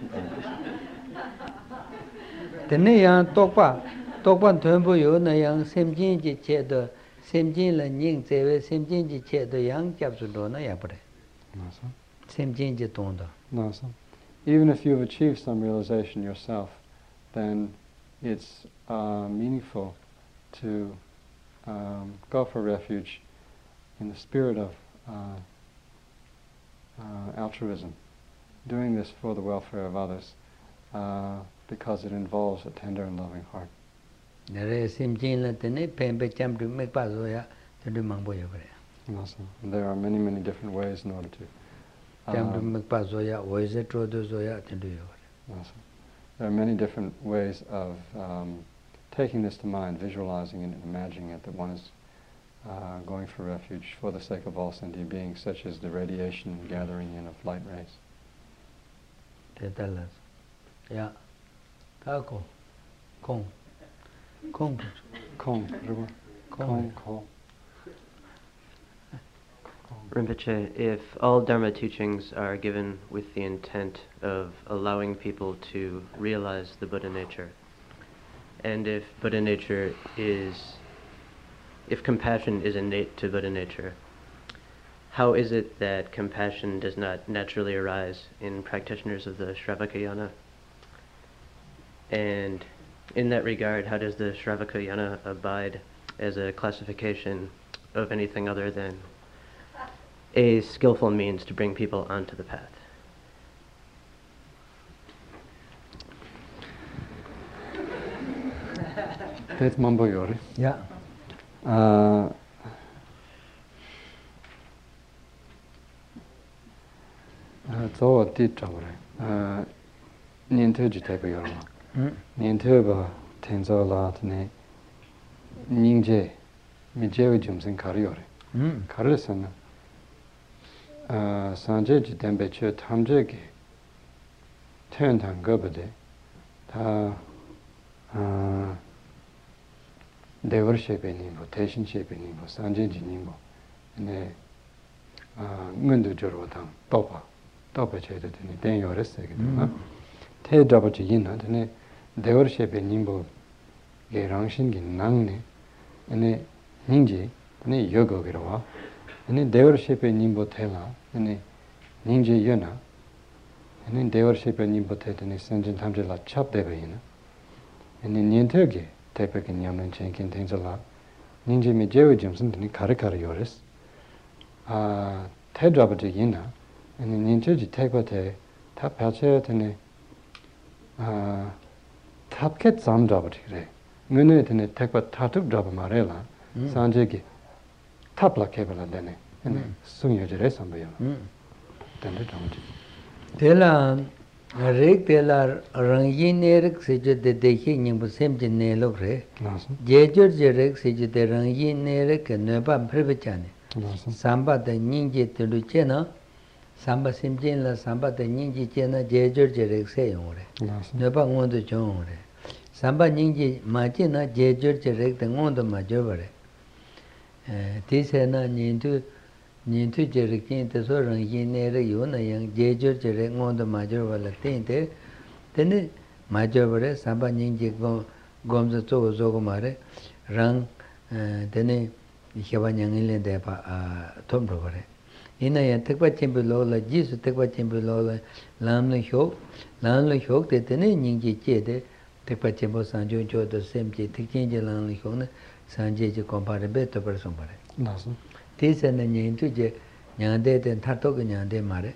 Tene yang tokpa, tokpa tuanpo yo na yang semjin je che de Simjin la nying tsewe simjin ji che do yang chap su do na ya pare. Nasa. Simjin ji tondo. Nasa. Even if you've achieved some realization yourself, then it's uh, meaningful to um, go for refuge in the spirit of uh, uh, altruism, doing this for the welfare of others, uh, because it involves a tender and loving heart. Nare simjin la tene pembe cham du mek pa zo ya du mang bo ya pare. Nasa. And there are many, many different ways in order to. Cham du um, mek pa zo ya wo ze tro do zo ya du ya pare. Nasa. There are many different ways of um, taking this to mind, visualizing it and imagining it, that one is uh, going for refuge for the sake of all sentient beings, such as the radiation and gathering in of light rays. Te talas. Ya. Ta ko. Kong. Kong. Kong, Ruba. Kong, Kong. Kong. Rinpoche, if all Dharma teachings are given with the intent of allowing people to realize the Buddha nature, and if Buddha nature is, if compassion is innate to Buddha nature, how is it that compassion does not naturally arise in practitioners of the Shravakayana? And in that regard, how does the Shravakayana abide as a classification of anything other than a skillful means to bring people onto the path? Tet mambo yori. Ya. Uh, Zo di chabure. Niente ji tepe yorma. Niente ba tenzo la tene ningje mi jewe jumsen kari yori. Kari sana. Sanje ji tempe che tamje ge ten tang gobade ta devar shepe nimbo, teshin shepe nimbo, sanje ji nimbo ne ngundu jorwa tang topa topa che de tene ten yore sege de te drapa che yin tene devar shepe nimbo ge rangshin gi nang ne ene ningji tene yogo girawa ene devar shepe nimbo tela ene ningji yona ene devar shepe nimbo te tene sanjin tamje la chap debe yina ene niente ge tepe ke nyamlen chen kin tengza la ningji me jewe jimsen tene kare kare yores a te drapa je yina ene niente ji tekwa te ta pache tene a tapket zam drapa re ngune tene tekwa tatuk drapa mare la sanje ge tapla kebala dene ene sungyo jire sambayo tende drama Tela rik tela rangi nerik sejo de dekhi nyingbu semji nelok re. Jejur jirik sejo de rangi nerik nöpa pribachane. Samba de nyingji tulu che na, samba semjin la samba de nyingji che na jejur jirik se yung re. Nöpa ngondu chong re. Samba nyingji ma che na jejur jirik de ngondu ma joba re. Ti se na nyintu Nintu jirik jing te so rang yin ne re yu na yang je jor jirik ngondo ma jor wala ten te tene ma jor wale samba nying jik gomza zogo zogo ma re rang tene xeba nyang ilin de pa tom ro wale ina yang tekpa chenpo lo la jisu tekpa chenpo lo la lam la hyok lam la hyok te tene nying jik je de tekpa chenpo san jung cho do sem je tek chen je lam la hyok na san je je kompa re be to par song pa re Tisa na nyentu je nyande ten tato ke nyande mare.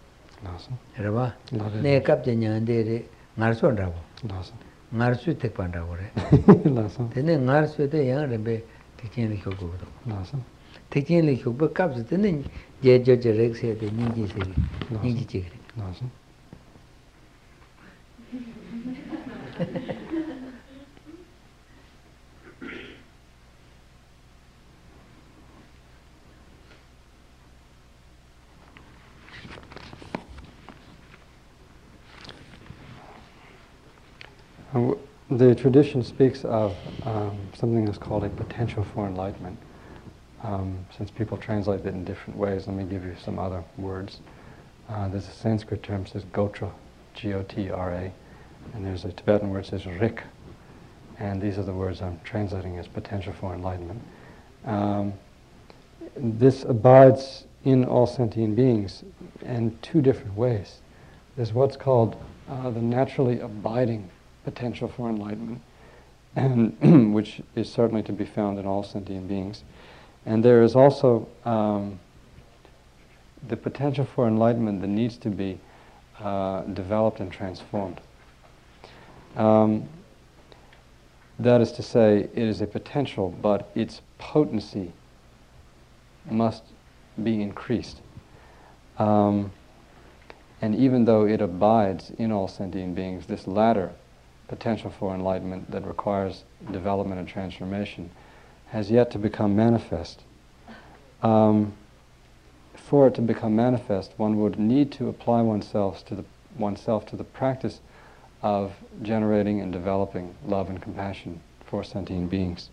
Raba, ne kap je nyande re ngarso rabo. Ngarso tek pan rabo re. Tene ngarso te yang rembe tekchen le hyoko do. Tekchen le hyoko kap se tene je jo je rek se te nyingi se nyingi chik re. The tradition speaks of um, something that's called a potential for enlightenment. Um, since people translate it in different ways, let me give you some other words. Uh, there's a Sanskrit term that says gotra, G O T R A, and there's a Tibetan word that says rik, and these are the words I'm translating as potential for enlightenment. Um, this abides in all sentient beings in two different ways. There's what's called uh, the naturally abiding potential for enlightenment, and which is certainly to be found in all sentient beings. And there is also um, the potential for enlightenment that needs to be uh, developed and transformed. Um, that is to say, it is a potential, but its potency must be increased. Um, and even though it abides in all sentient beings, this latter potential for enlightenment that requires development and transformation has yet to become manifest. Um, for it to become manifest, one would need to apply oneself to the oneself to the practice of generating and developing love and compassion for sentient beings.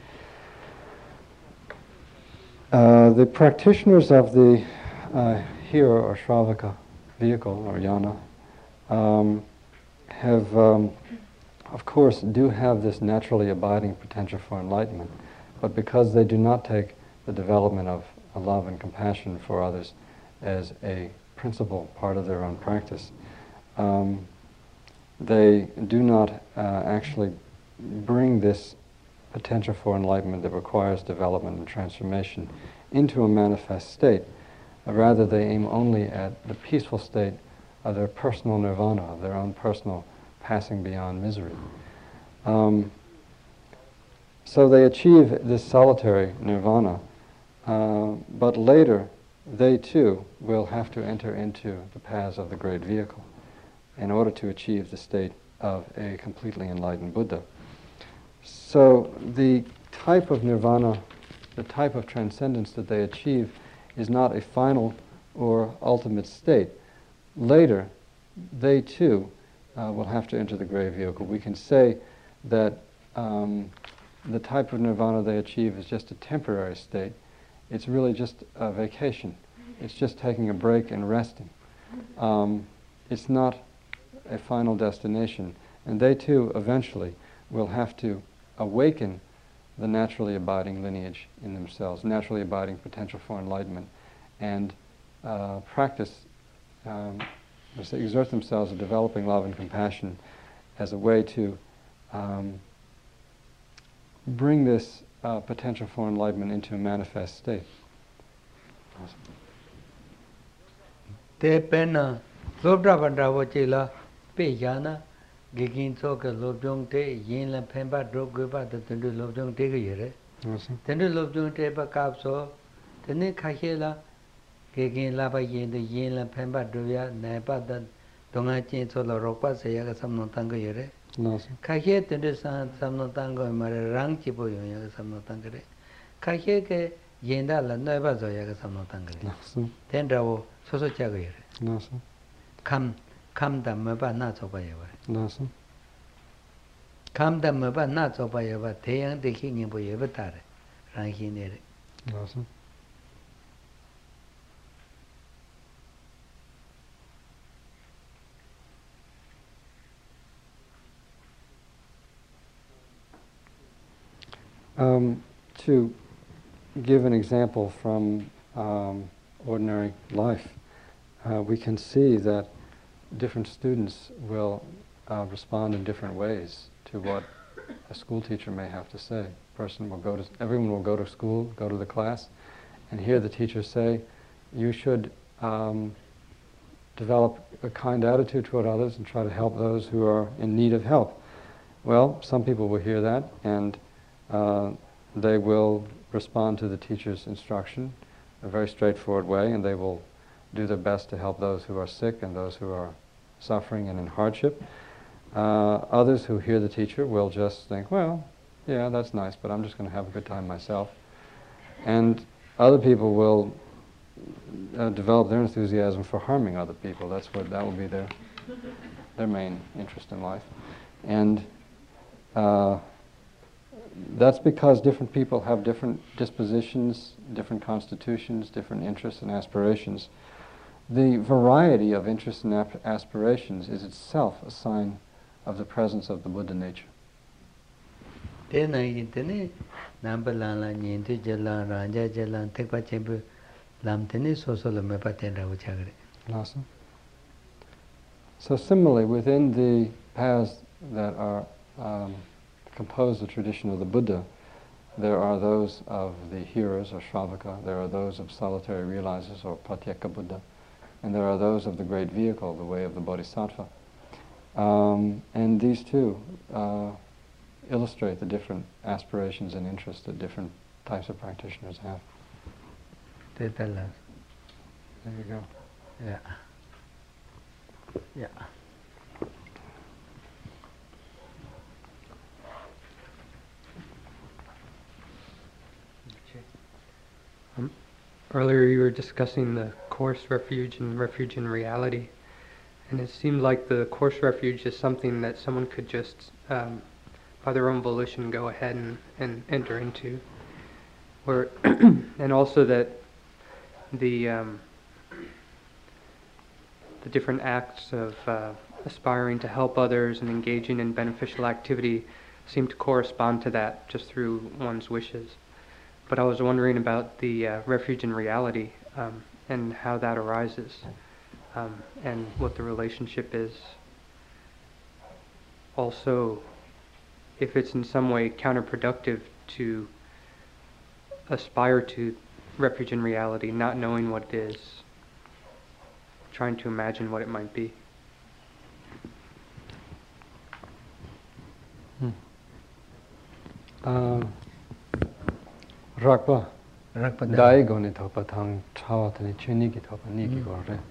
Uh, the practitioners of the uh, hero or Shravaka vehicle or yana um, have, um, of course, do have this naturally abiding potential for enlightenment, but because they do not take the development of a love and compassion for others as a principal part of their own practice, um, they do not uh, actually bring this potential for enlightenment that requires development and transformation into a manifest state. Uh, rather, they aim only at the peaceful state of their personal nirvana, of their own personal passing beyond misery. Um, so they achieve this solitary nirvana, uh, but later they too will have to enter into the paths of the great vehicle in order to achieve the state of a completely enlightened Buddha. So the type of nirvana, the type of transcendence that they achieve is not a final or ultimate state. Later, they too uh, will have to enter the great vehicle. We can say that um, the type of nirvana they achieve is just a temporary state. It's really just a vacation. It's just taking a break and resting. Um, it's not a final destination. And they too eventually will have to awaken the naturally abiding lineage in themselves, naturally abiding potential for enlightenment, and uh, practice, um, exert themselves in developing love and compassion as a way to um, bring this uh, potential for enlightenment into a manifest state. Te pena lobra banda wachila pe jana gigin soka lobjong te yin la pemba dro gba de tendu lobjong te ge yere tendu lobjong te ba kap so tene khashela gigin la ba yin de yin la pemba dro ya na pa da donga chin so lo ro pa se ya ga samno tang ge yere khashe tendu san samno tang go ma rang chi bo yon ya ga samno tang ge khashe ke yin da la na ba so ya ga samno tang ge ten da wo so so cha ge yere kam kam da ma ba na so ba ya ba Nasa. Kam da ma ba na so ba ya ba te yang de khi ngi bo ye ba ta re rang hi ne re Nasa. Um, to give an example from um, ordinary life, uh, we can see that different students will uh, respond in different ways to what a school teacher may have to say. Person will go to, everyone will go to school, go to the class, and hear the teacher say, you should um, develop a kind attitude toward others and try to help those who are in need of help. Well, some people will hear that, and uh, they will respond to the teacher's instruction in a very straightforward way, and they will do their best to help those who are sick and those who are suffering and in hardship. Uh, others who hear the teacher will just think, well, yeah, that's nice, but I'm just going to have a good time myself. And other people will uh, develop their enthusiasm for harming other people. That's what that will be their their main interest in life. And uh, that's because different people have different dispositions, different constitutions, different interests and aspirations. The variety of interests and ap- aspirations is itself a sign of the presence of the Buddha nature. Then I intene number lala into jala raja jala take pa chamber lam tene so so me patenda uchagre. Awesome. So similarly, within the paths that are um, compose the tradition of the Buddha, there are those of the hearers or Shravaka, there are those of solitary realizers or Pratyeka Buddha, and there are those of the great vehicle, the way of the Bodhisattva. Um, and these two uh, illustrate the different aspirations and interests that different types of practitioners have. There you go. Yeah. Yeah. Um, earlier you were discussing the Course Refuge and Refuge in Reality, and it seemed like the Course Refuge is something that someone could just, um, by their own volition, go ahead and, and enter into. Where and also that the um, the different acts of uh, aspiring to help others and engaging in beneficial activity seem to correspond to that just through one's wishes. But I was wondering about the uh, refuge in reality um, and how that arises um, and what the relationship is. Also, if it's in some way counterproductive to aspire to refuge in reality, not knowing what it is, trying to imagine what it might be. Hmm. Uh, Rakpa. Rakpa Dai goni thopa thang chawa tani chuni ki thopa ni ki go re.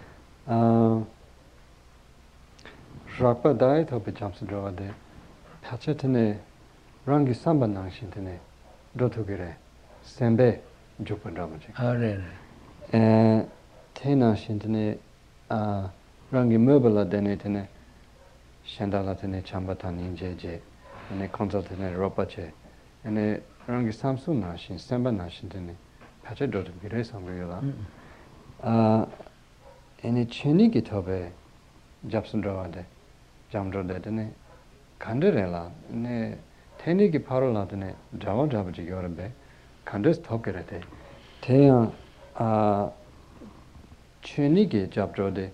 Rakpa dai thopa jamsa drawa de. Pacha tani rangi samba nangshin tani dotu gire. Sembe jupa drama chik. Alright. Tena shintane rangi mobila dene tene shandala tene chambata ninje je ene konsa tene ropa che ene rangi samsu na shin semba na shin tene pache dotu gire samgri yola ene cheni ki tobe japsundra de jamdro de tene kandere la ene teni ki paro la tene java java ji yorabe kandes thokere te teya chuni ge jabdro de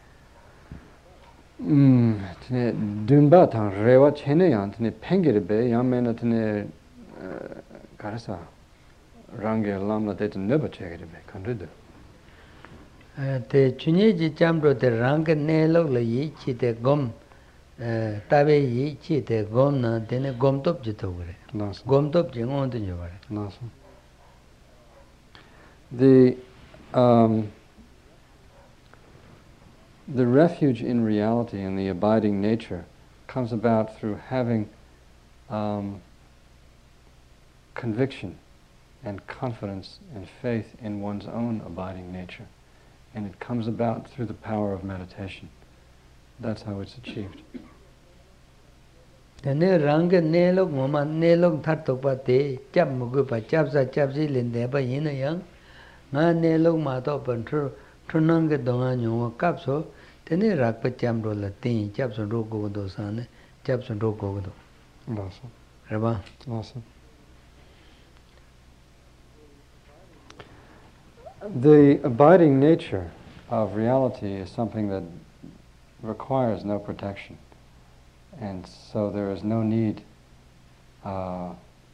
um tene dunba tang rewa chene yan tene pengere be yamena tene karasa range lamla de neba chegere be kandudu te chuni ji jamdro de rang ne lo le yi chi de gom tabe yi chi de gom na tene gom top ji to gre gom top ji ngon de jo bare the um The refuge in reality and the abiding nature comes about through having um, conviction and confidence and faith in one's own abiding nature. And it comes about through the power of meditation. That's how it's achieved. Tene rang ne lok moma ne lok thar tok pa te chap mugu pa chap sa chap si len de ba yin yang nga ne lok ma to pan tru trunang ge donga nyo kap so tene rak pa cham ro la tin chap so ro go do sa ne chap so ro go do Awesome. Raba Awesome. The abiding nature of reality is something that requires no protection. And so there is no need uh,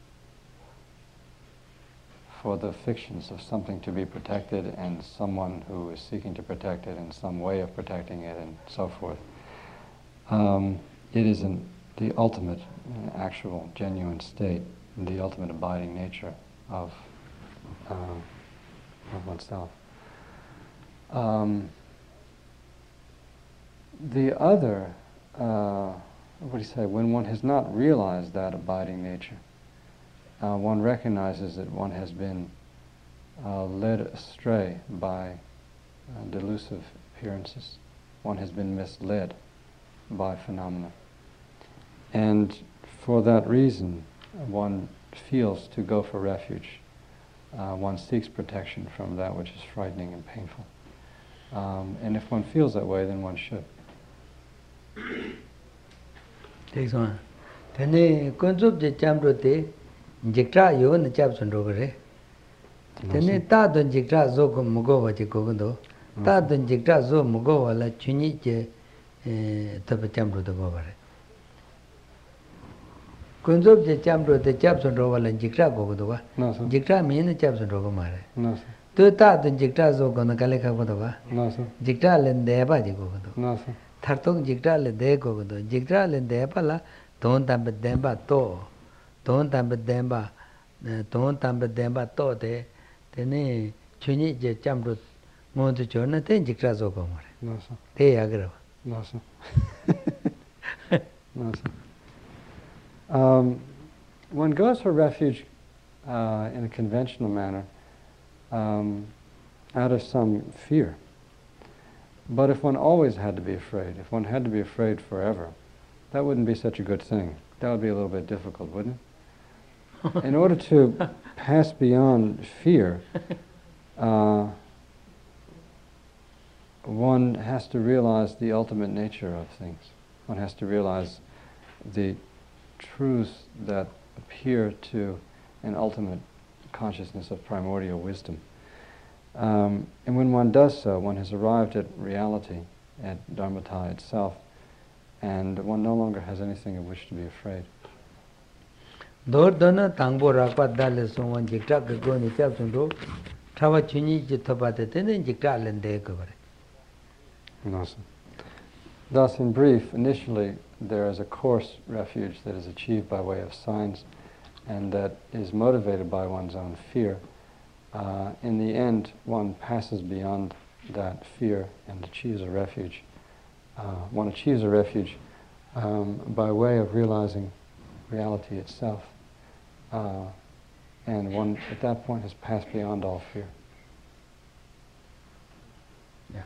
for the fictions of something to be protected and someone who is seeking to protect it and some way of protecting it and so forth. Um, it is an, the ultimate, uh, actual, genuine state, the ultimate abiding nature of, uh, of oneself. Um, the other, uh, what do you say, when one has not realized that abiding nature, uh, one recognizes that one has been uh, led astray by uh, delusive appearances. One has been misled by phenomena. And for that reason, one feels to go for refuge. Uh, one seeks protection from that which is frightening and painful. Um, and if one feels that way, then one should. Takes one. Tene consup je chamrote jikra yo na chap sun rogare. Tene ta don jikra zo ko mugo wa je gogondo. Ta don jikra zo mugo wala chuni je tab chamrote go bare. Consup je chamrote chap sun ro wala jikra gogondo wa. Jikra me na chap sun rogo mare. No, sir. Tu ta don jikra zo ko na kale ka godo wa. No, sir. Jikra len de ba je gogondo. No, sir. Tartong jikra le de gogondo. Jikra len de ba la don't tambe demba to. Don't tambe demba. Don't tambe demba to de. Tene chuni je chamru ngondu chona ten jikra zo ko mare. No, sir. Te agra. No, sir. No, sir. Um, one goes for refuge uh, in a conventional manner um, out of some fear. But if one always had to be afraid, if one had to be afraid forever, that wouldn't be such a good thing. That would be a little bit difficult, wouldn't it? In order to pass beyond fear, uh, one has to realize the ultimate nature of things. One has to realize the truths that appear to an ultimate consciousness of primordial wisdom. Um, and when one does so, one has arrived at reality, at Dharmata itself, and one no longer has anything of which to be afraid. Dor dona tangbo rakpa dale so wan jikra ke go ni chap sun ro thawa chuni je thoba de ten jikra len de ko bare. No, sir. Thus, in brief, initially there is a coarse refuge that is achieved by way of signs and that is motivated by one's own fear. Uh, in the end, one passes beyond that fear and achieves a refuge. Uh, one achieves a refuge um, by way of realizing reality itself. Uh, and one, at that point, has passed beyond all fear. Yeah.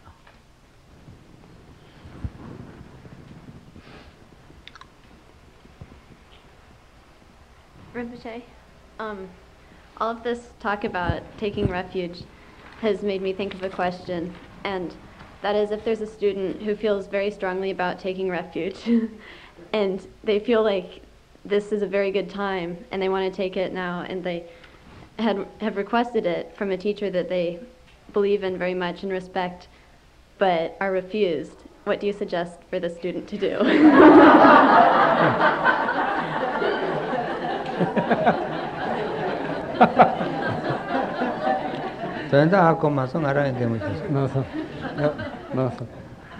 Rinpoche, um, all of this talk about taking refuge has made me think of a question, and that is if there's a student who feels very strongly about taking refuge and they feel like this is a very good time and they want to take it now and they had have requested it from a teacher that they believe in very much and respect but are refused, what do you suggest for the student to do? No, sir. No, no, sir.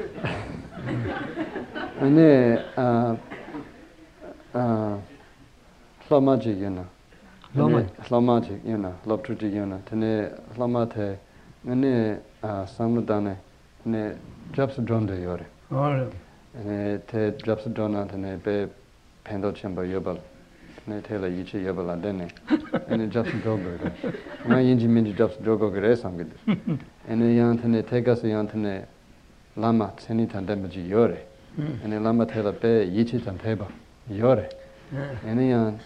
Ane, uh, uh, Hlamaji yuna. Hlamaji yuna, Loptruji yuna. Tene Hlamate, ane Samudane, ane Japsudronda yore. Ane te Japsudrona, tene be Pendo Chamber Yobal. Ne tela yichi yobala dene. Ane Japsudroga. Na yinji minji Japsudroga gare samgid. Ane yantene tegas yantene lama tseni tandemaji yore. Ane lama tela be yichi tanteba yore. Ane yan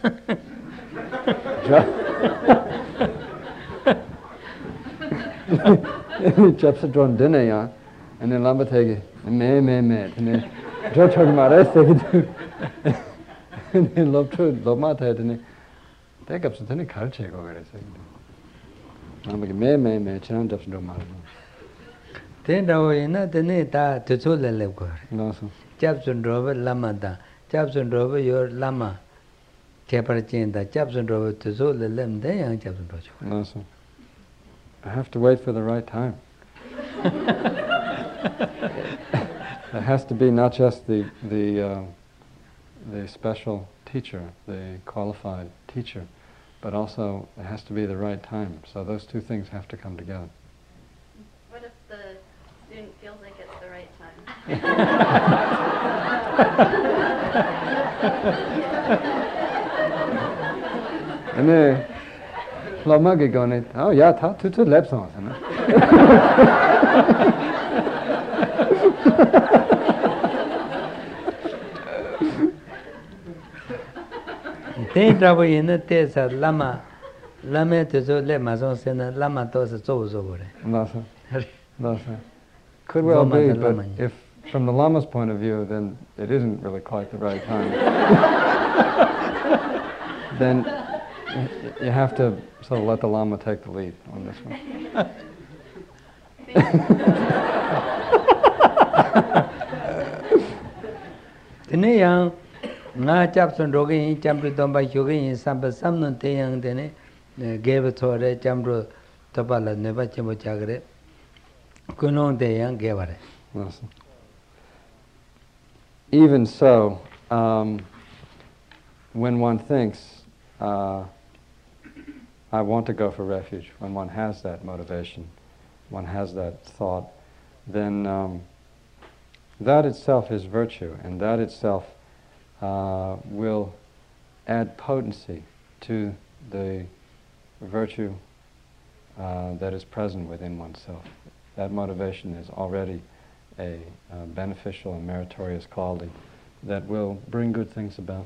Japsudron dene yan. Ane lama tege me me me. Ane Jotog mare segi. 네 럽트 럽마타 되네. 대갑스 되네 갈체고 그래서. 아무게 매매매 지난 잡스 좀 말고. 된다고이나 되네 다 저절래 거. 나서. 잡순 로베 라마다. 잡순 로베 요 라마. 제퍼진다. 잡순 로베 저절래인데 양 잡순 로죠. 나서. I have to wait for the right time. It has to be not just the the uh, the special teacher, the qualified teacher, but also it has to be the right time. So those two things have to come together. What if the student feels like it's the right time? And then, Lamagi going, oh yeah, ta tu tu lep song. Ten trouble in the test at Lama Lama to so let my son send Lama to the so over. Nothing. Nothing. Could well be, but if from the Lama's point of view, then it isn't really quite the right time. then y- you have to sort of let the Lama take the lead on this one. Tene yang nga chapson rogi chamru tomba yogi samba samnon te yang tene gebe thore chamru topala neba chemo chagre kunong te yang gebare. Listen. Even so, um, when one thinks, uh, I want to go for refuge, when one has that motivation, one has that thought, then um, that itself is virtue, and that itself uh, will add potency to the virtue uh, that is present within oneself. That motivation is already a uh, beneficial and meritorious quality that will bring good things about.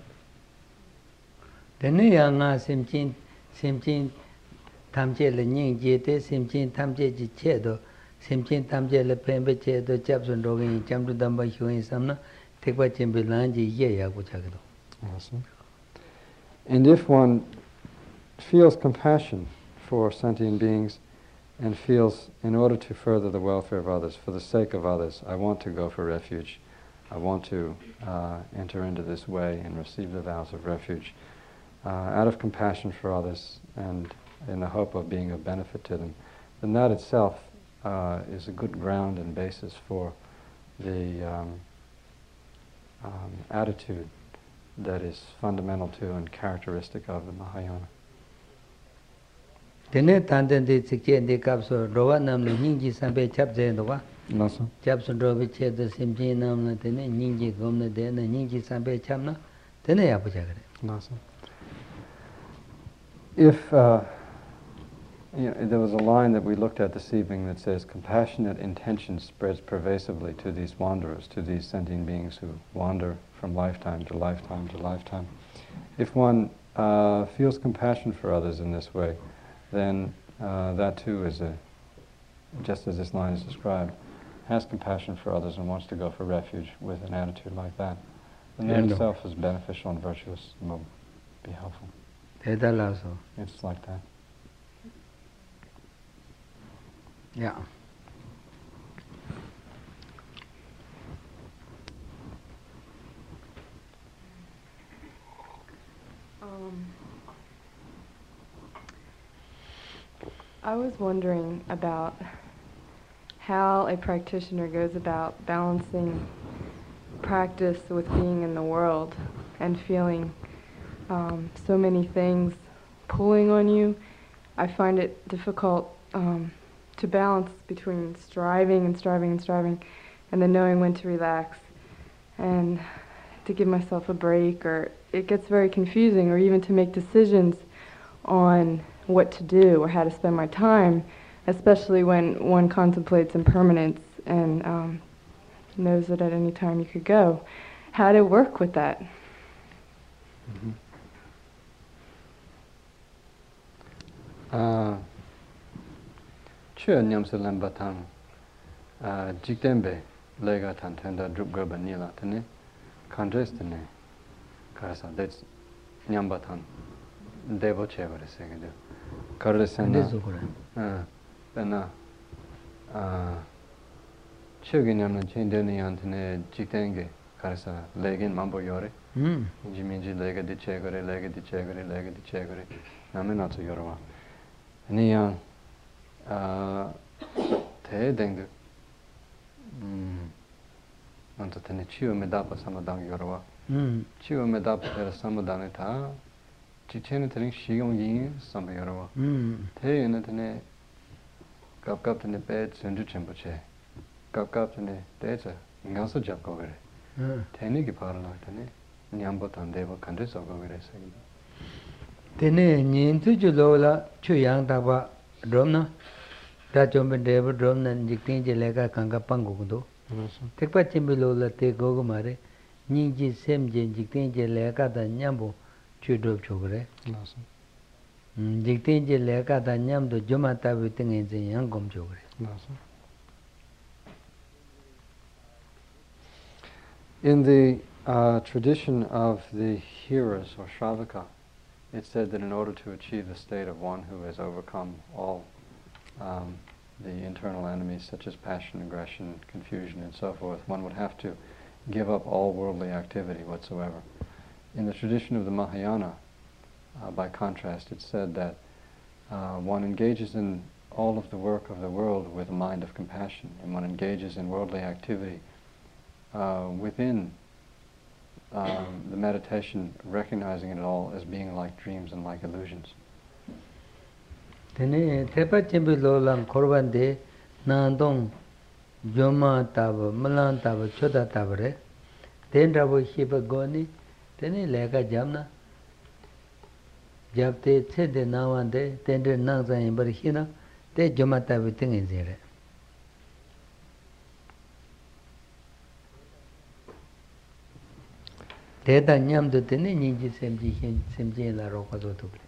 Tene yang nga simchin simchin tamche le nying je te simchin tamche ji che do simchin tamche le pembe che do chapson rogi chamru damba yogi samna tekpa chembe lanji ye ya ko chagdo. Awesome. And if one feels compassion for sentient beings and feels, in order to further the welfare of others, for the sake of others, I want to go for refuge, I want to uh, enter into this way and receive the vows of refuge, uh, out of compassion for others and in the hope of being of benefit to them, then that itself uh, is a good ground and basis for the um, um, attitude that is fundamental to and characteristic of the Mahayana. Tene tanden de sikche de kapso rowa namle nyingji sambe chapje ndowa. Nasa. Chapson robi che de simche namle tene nyingji gomne de na nyingji sambe chapna tene ya puja gare. Nasa. If uh, you know, there was a line that we looked at this evening that says, compassionate intention spreads pervasively to these wanderers, to these sentient beings who wander from lifetime to lifetime to lifetime. If one uh, feels compassion for others in this way, then uh, that too is a, just as this line is described, has compassion for others and wants to go for refuge with an attitude like that. And that Yeah, itself is beneficial and virtuous and will be helpful. It's like that. Yeah. Um, I was wondering about how a practitioner goes about balancing practice with being in the world and feeling um, so many things pulling on you. I find it difficult um, to balance between striving and striving and striving and then knowing when to relax and to give myself a break, or it gets very confusing, or even to make decisions on what to do or how to spend my time, especially when one contemplates impermanence and um, knows that at any time you could go. How to work with that? Mm-hmm. Uh, Chua nyamsa lamba tang jiktembe lega tan tenda drup gerba nila tene kandres tene karasa that's nyamba tan devo chevere segedu karesana uh tena uh chugi nyamna chindeni yantene jiktenge karasa legen mambo yore mm jiminji lega di chegore lega di chegore lega di chegore namena to yorwa ni yang uh te dengdu mm nanto tene chiu medapa samadang yorwa mm chiu medapa tera samadang ta chichene tene shigong yin sam yorwa mm te yene tene kap kap tene pe sendu chempoche kap kap tene techa ngaso jap ko gere mm tene ki parla tene nyambo tandeva kandre so ko gere segi tene nyin tu ju lo la chu yang da ba rom na da chom be de rom na jiktin je le ka kang ka pang gu do tek pa chim be lo la te go go mare nyin ji sem je jiktin je le ka da nyam bo chu do chu gre mm jiktin je le ka da nyam do joma ta bi ting en je yang gom chu gre. In the uh, tradition of the hearers or Shravaka, it said that in order to achieve the state of one who has overcome all um, the internal enemies such as passion, aggression, confusion, and so forth, one would have to give up all worldly activity whatsoever. In the tradition of the Mahayana, uh, by contrast, it's said that uh, one engages in all of the work of the world with a mind of compassion, and one engages in worldly activity uh, within um, the meditation, recognizing it all as being like dreams and like illusions. Tene tepa chimbi lolam korbande nandong yoma taba malan taba choda tabare ten rabo hiba goni tene lega jamna jabte tsede nawande tende nangza imbar hina te yoma taba tingin zire. Teta nyamdo tene nyingi semji semji la rokado tubre.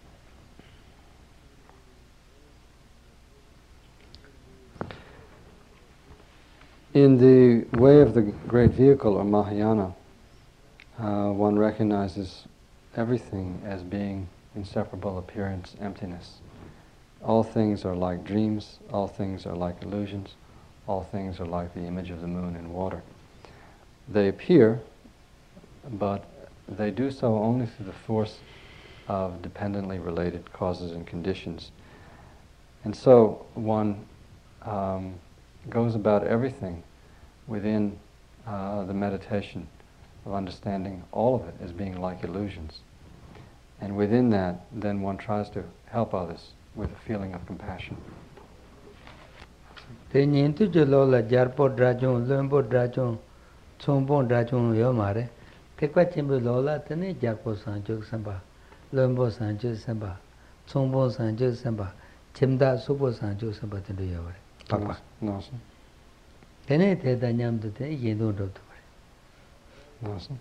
In the way of the great vehicle, or Mahayana, uh, one recognizes everything as being inseparable appearance, emptiness. All things are like dreams, all things are like illusions, all things are like the image of the moon in water. They appear, but they do so only through the force of dependently related causes and conditions. And so one um, goes about everything within uh, the meditation of understanding all of it as being like illusions. And within that, then one tries to help others with a feeling of compassion. Tenyintu jalola jarpo drajong, lumbo drajong, chombon drajong yomare. Tekwa chimbu lola tene jarpo sanjuk samba, lumbo sanjuk samba, chombon sanjuk samba, chimda subo sanjuk samba tendo yomare. Pakwa. No, sir. Tene te danyamdu tene yendon do No, sir.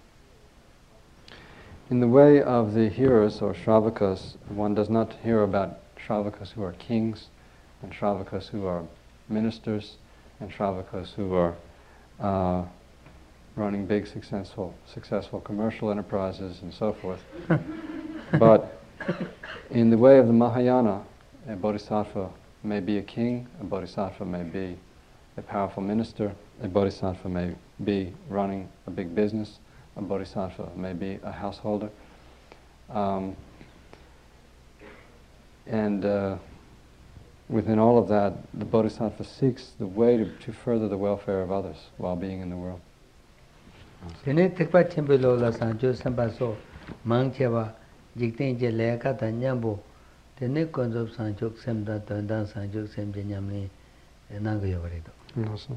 In the way of the hearers or Shravakas, one does not hear about Shravakas who are kings, and Shravakas who are ministers, and Shravakas who are uh, running big successful successful commercial enterprises and so forth. But in the way of the Mahayana, a bodhisattva may be a king, a bodhisattva may be a powerful minister, a bodhisattva may be running a big business, a bodhisattva may be a householder. Um, and uh, within all of that, the bodhisattva seeks the way to, to further the welfare of others while being in the world. Tene tekpa chimbu lola sanju samba so mangcheva jikten je leka tanyambo tene konzob sanjuk semda tandan sanjuk semje nyamni nangayo varido. No, sir.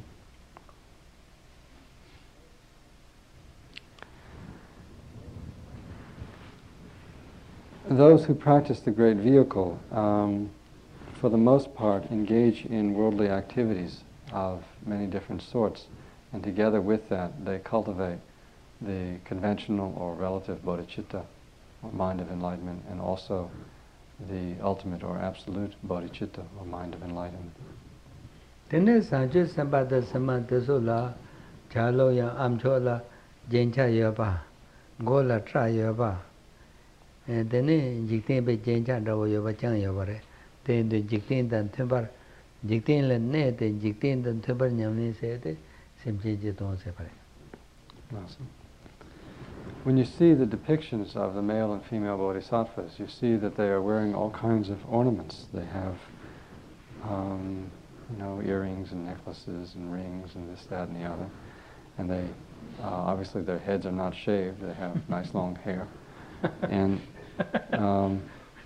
Those who practice the great vehicle, um, for the most part, engage in worldly activities of many different sorts, and together with that, they cultivate the conventional or relative bodhicitta, or mind of enlightenment, and also the ultimate or absolute bodhicitta, or mind of enlightenment. Tene sanju sambada samantaso la chalo ya amcho la jencha yoba gola tra yoba tene jikten be jencha dawo yoba chang yobare ten de jikten dan thembar jikten le ne de jikten dan thembar nyamni se de simje je ton se pare. Awesome. When you see the depictions of the male and female bodhisattvas, you see that they are wearing all kinds of ornaments. They have um, you know, earrings and necklaces and rings and this, that, and the other. And they, uh, obviously their heads are not shaved, they have nice long hair. And um,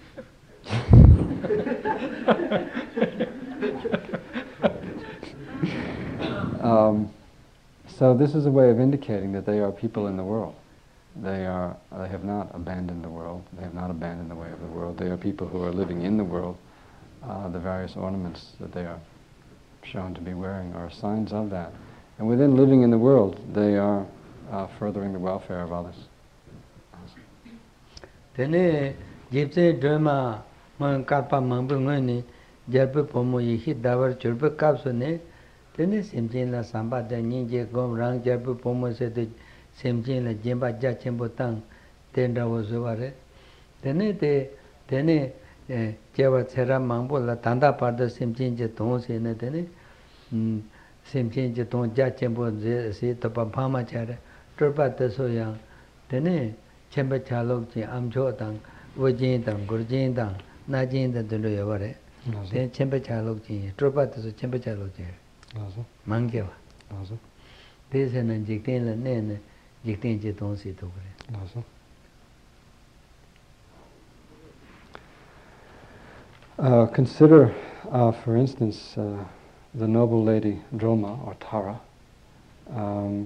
um, so this is a way of indicating that they are people in the world. They are, they have not abandoned the world, they have not abandoned the way of the world. They are people who are living in the world. Uh, the various ornaments that they are shown to be wearing are signs of that. And within living in the world, they are uh, furthering the welfare of others. Tene jipse drama man karpa mambu ngani jarpe pomo yihi davar churpe kapso ne tene simchen la samba de ninje gom rang jarpe pomo se de semjin la jemba ja chembo tang tenda wo zobare tene te tene jewa tsera mangbo la tanda parda semjin je ton se ne tene semjin je ton ja chembo se to pa phama chare turpa te so yang tene chemba chalok ji amjo tang wojin tang gurjin tang najin da dundo yobare ten chemba chalok ji turpa te so chemba chalok ji manggewa This and jikten la ne jikten je ton si to kare. Uh, consider, uh, for instance, uh, the noble lady Droma or Tara. Um,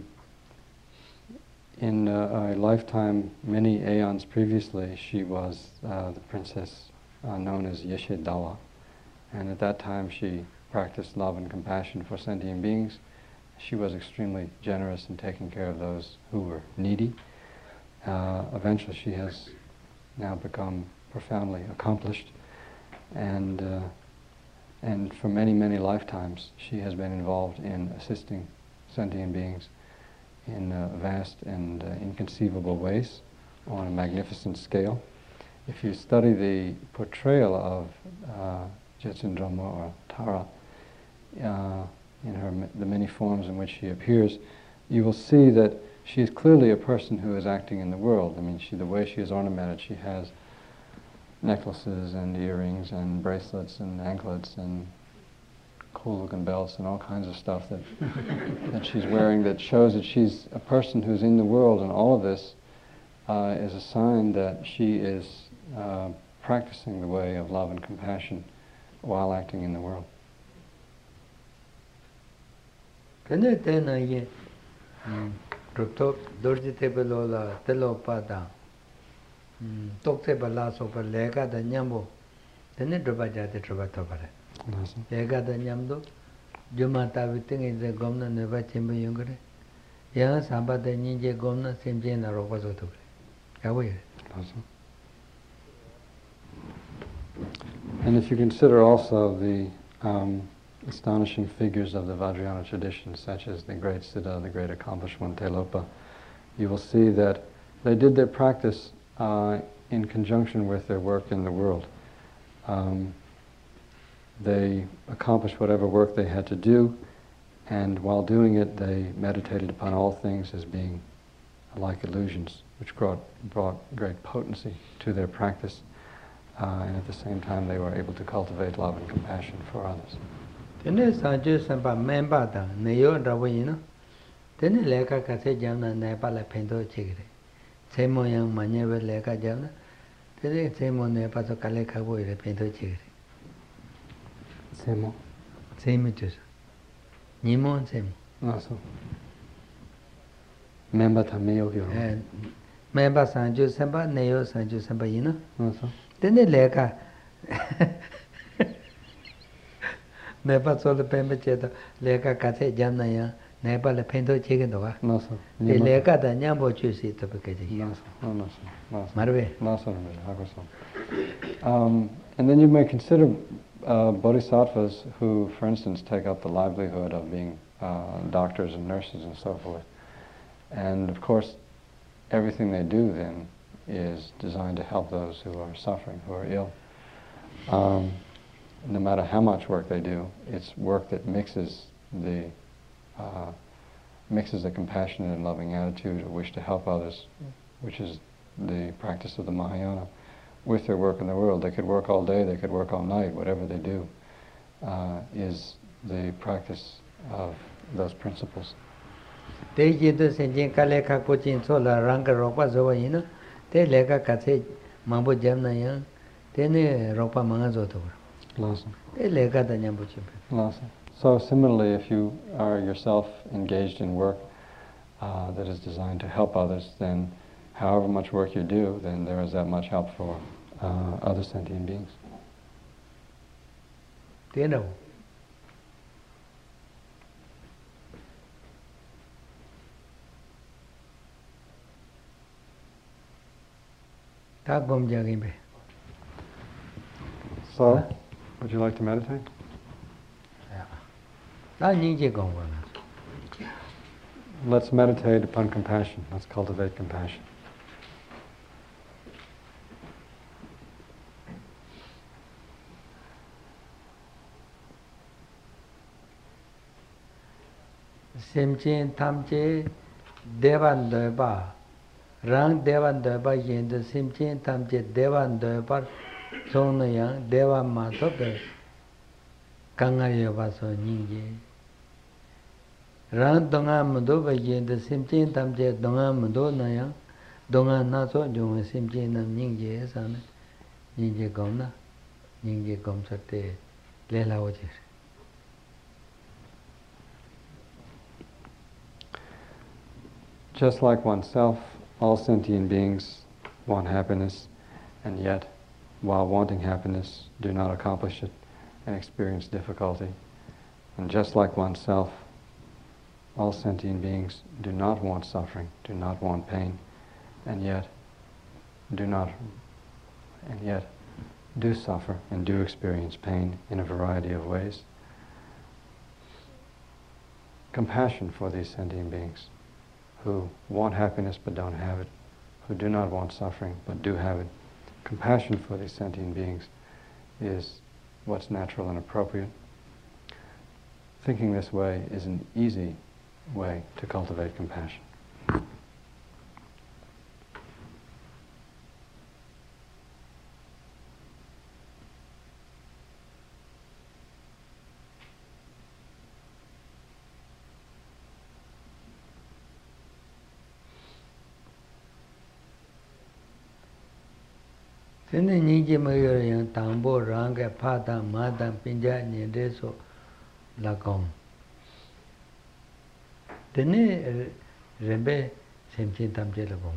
in uh, a lifetime, many aeons previously, she was uh, the princess uh, known as Yeshe Dawa, and at that time she practiced love and compassion for sentient beings. She was extremely generous in taking care of those who were needy. Uh, eventually she has now become profoundly accomplished, and uh, and for many, many lifetimes she has been involved in assisting sentient beings in uh, vast and uh, inconceivable ways on a magnificent scale. If you study the portrayal of uh, Jetsun Droma or Tara, uh, in her the many forms in which she appears, you will see that she is clearly a person who is acting in the world. I mean, she, the way she is ornamented, she has necklaces and earrings and bracelets and anklets and cool-looking belts and all kinds of stuff that that she's wearing that shows that she's a person who's in the world, and all of this uh, is a sign that she is uh, practicing the way of love and compassion while acting in the world. Kene tena ye ruptok dorji tebelo la telo pada tokte bala so pa lega da nyambo tene droba jate droba tobare lega da nyamdo juma ta vitinge je gomna ne ba chimbe yungre ya samba de ninje gomna semje na roba so tobre yawe. And if you consider also the um, astonishing figures of the Vajrayana tradition, such as the great Siddha, the great accomplished one Telopa, you will see that they did their practice uh, in conjunction with their work in the world. Um, they accomplished whatever work they had to do, and while doing it, they meditated upon all things as being like illusions, which brought, brought great potency to their practice, uh, and at the same time they were able to cultivate love and compassion for others. Tene sanju samba memba da neyo rawo yino tene leka kase jamna nepa la pendo chigre semo yang manyebe leka jamna tene semo nepa so kale khabo ire pendo chigre Semo semo chus nimo semo aso memba ta meyo kyo eh memba sanju samba neyo sanju samba yino aso tene leka Nepa solo pembe cheto leka kase jamna ya nepa le pendo chege do wa no so te leka da nyambo chusi to peke ji no so no so no so marbe no so no so um and then you may consider uh, bodhisattvas who, for instance, take up the livelihood of being uh, doctors and nurses and so forth, and of course everything they do then is designed to help those who are suffering, who are ill. Um, no matter how much work they do, it's work that mixes the uh, mixes a compassionate and loving attitude, a wish to help others, which is the practice of the Mahayana, with their work in the world. They could work all day, they could work all night, whatever they do uh, is the practice of those principles. Te jido senjin kale kakpo chin so la ranga ropa zo yina te leka kase mambo jamna ya te ne ropa manga zo to Lasa. te leka da nyambo chimpe Lasa. So similarly, if you are yourself engaged in work uh, that is designed to help others, then however much work you do, then there is that much help for uh, other sentient beings. te no ta gom jagin be. So, would you like to meditate? Ta ni je gom wa let's meditate upon compassion. Let's cultivate compassion. Simchin tamche devan doeba rang devan doeba yin the simchin tamche devan doeba sona yang devan ma to be kangayo ba so nyingi rang donga mudo ba yin the simchin tamche donga mudo na yang donga na so jung simchin nam nyingi sa ne nyingi gom na nyingi gom sakte lela ho ji. Just like oneself, all sentient beings want happiness, and yet, while wanting happiness, do not accomplish it and experience difficulty. And just like oneself, all sentient beings do not want suffering, do not want pain, and yet do not, and yet do suffer and do experience pain in a variety of ways. Compassion for these sentient beings who want happiness but don't have it, who do not want suffering but do have it. Compassion for these sentient beings is what's natural and appropriate. Thinking this way is an easy way to cultivate compassion. Tene nyingi mayor yang tangbo ranga pata mata pinja nyende so lagom. Tene rembe semchin tamche lagom.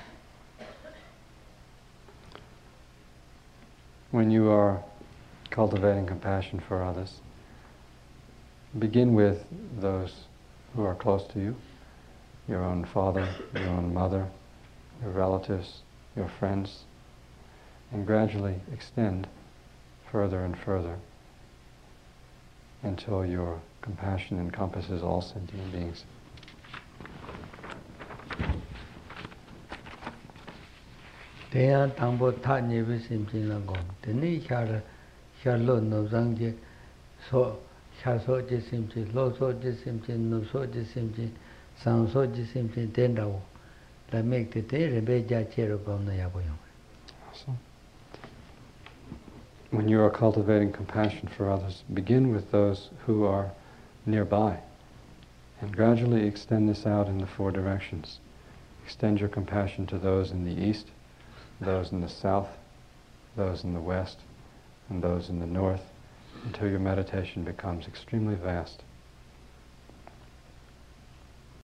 When you are cultivating compassion for others, begin with those who are close to you, your own father, your own mother, your relatives, your friends, and gradually extend further and further until your compassion encompasses all sentient beings. Tena tangbo ta nyebe simchin lagom. Tene shar sharlo nobzang je so shar so je simchin, lo so je simchin, no so je simchin, sang so je simchin tenda wo. La mek te te rebe ja chero gom na yabo yong. Awesome. When you are cultivating compassion for others, begin with those who are nearby and gradually extend this out in the four directions. Extend your compassion to those in the east, those in the south, those in the west, and those in the north, until your meditation becomes extremely vast.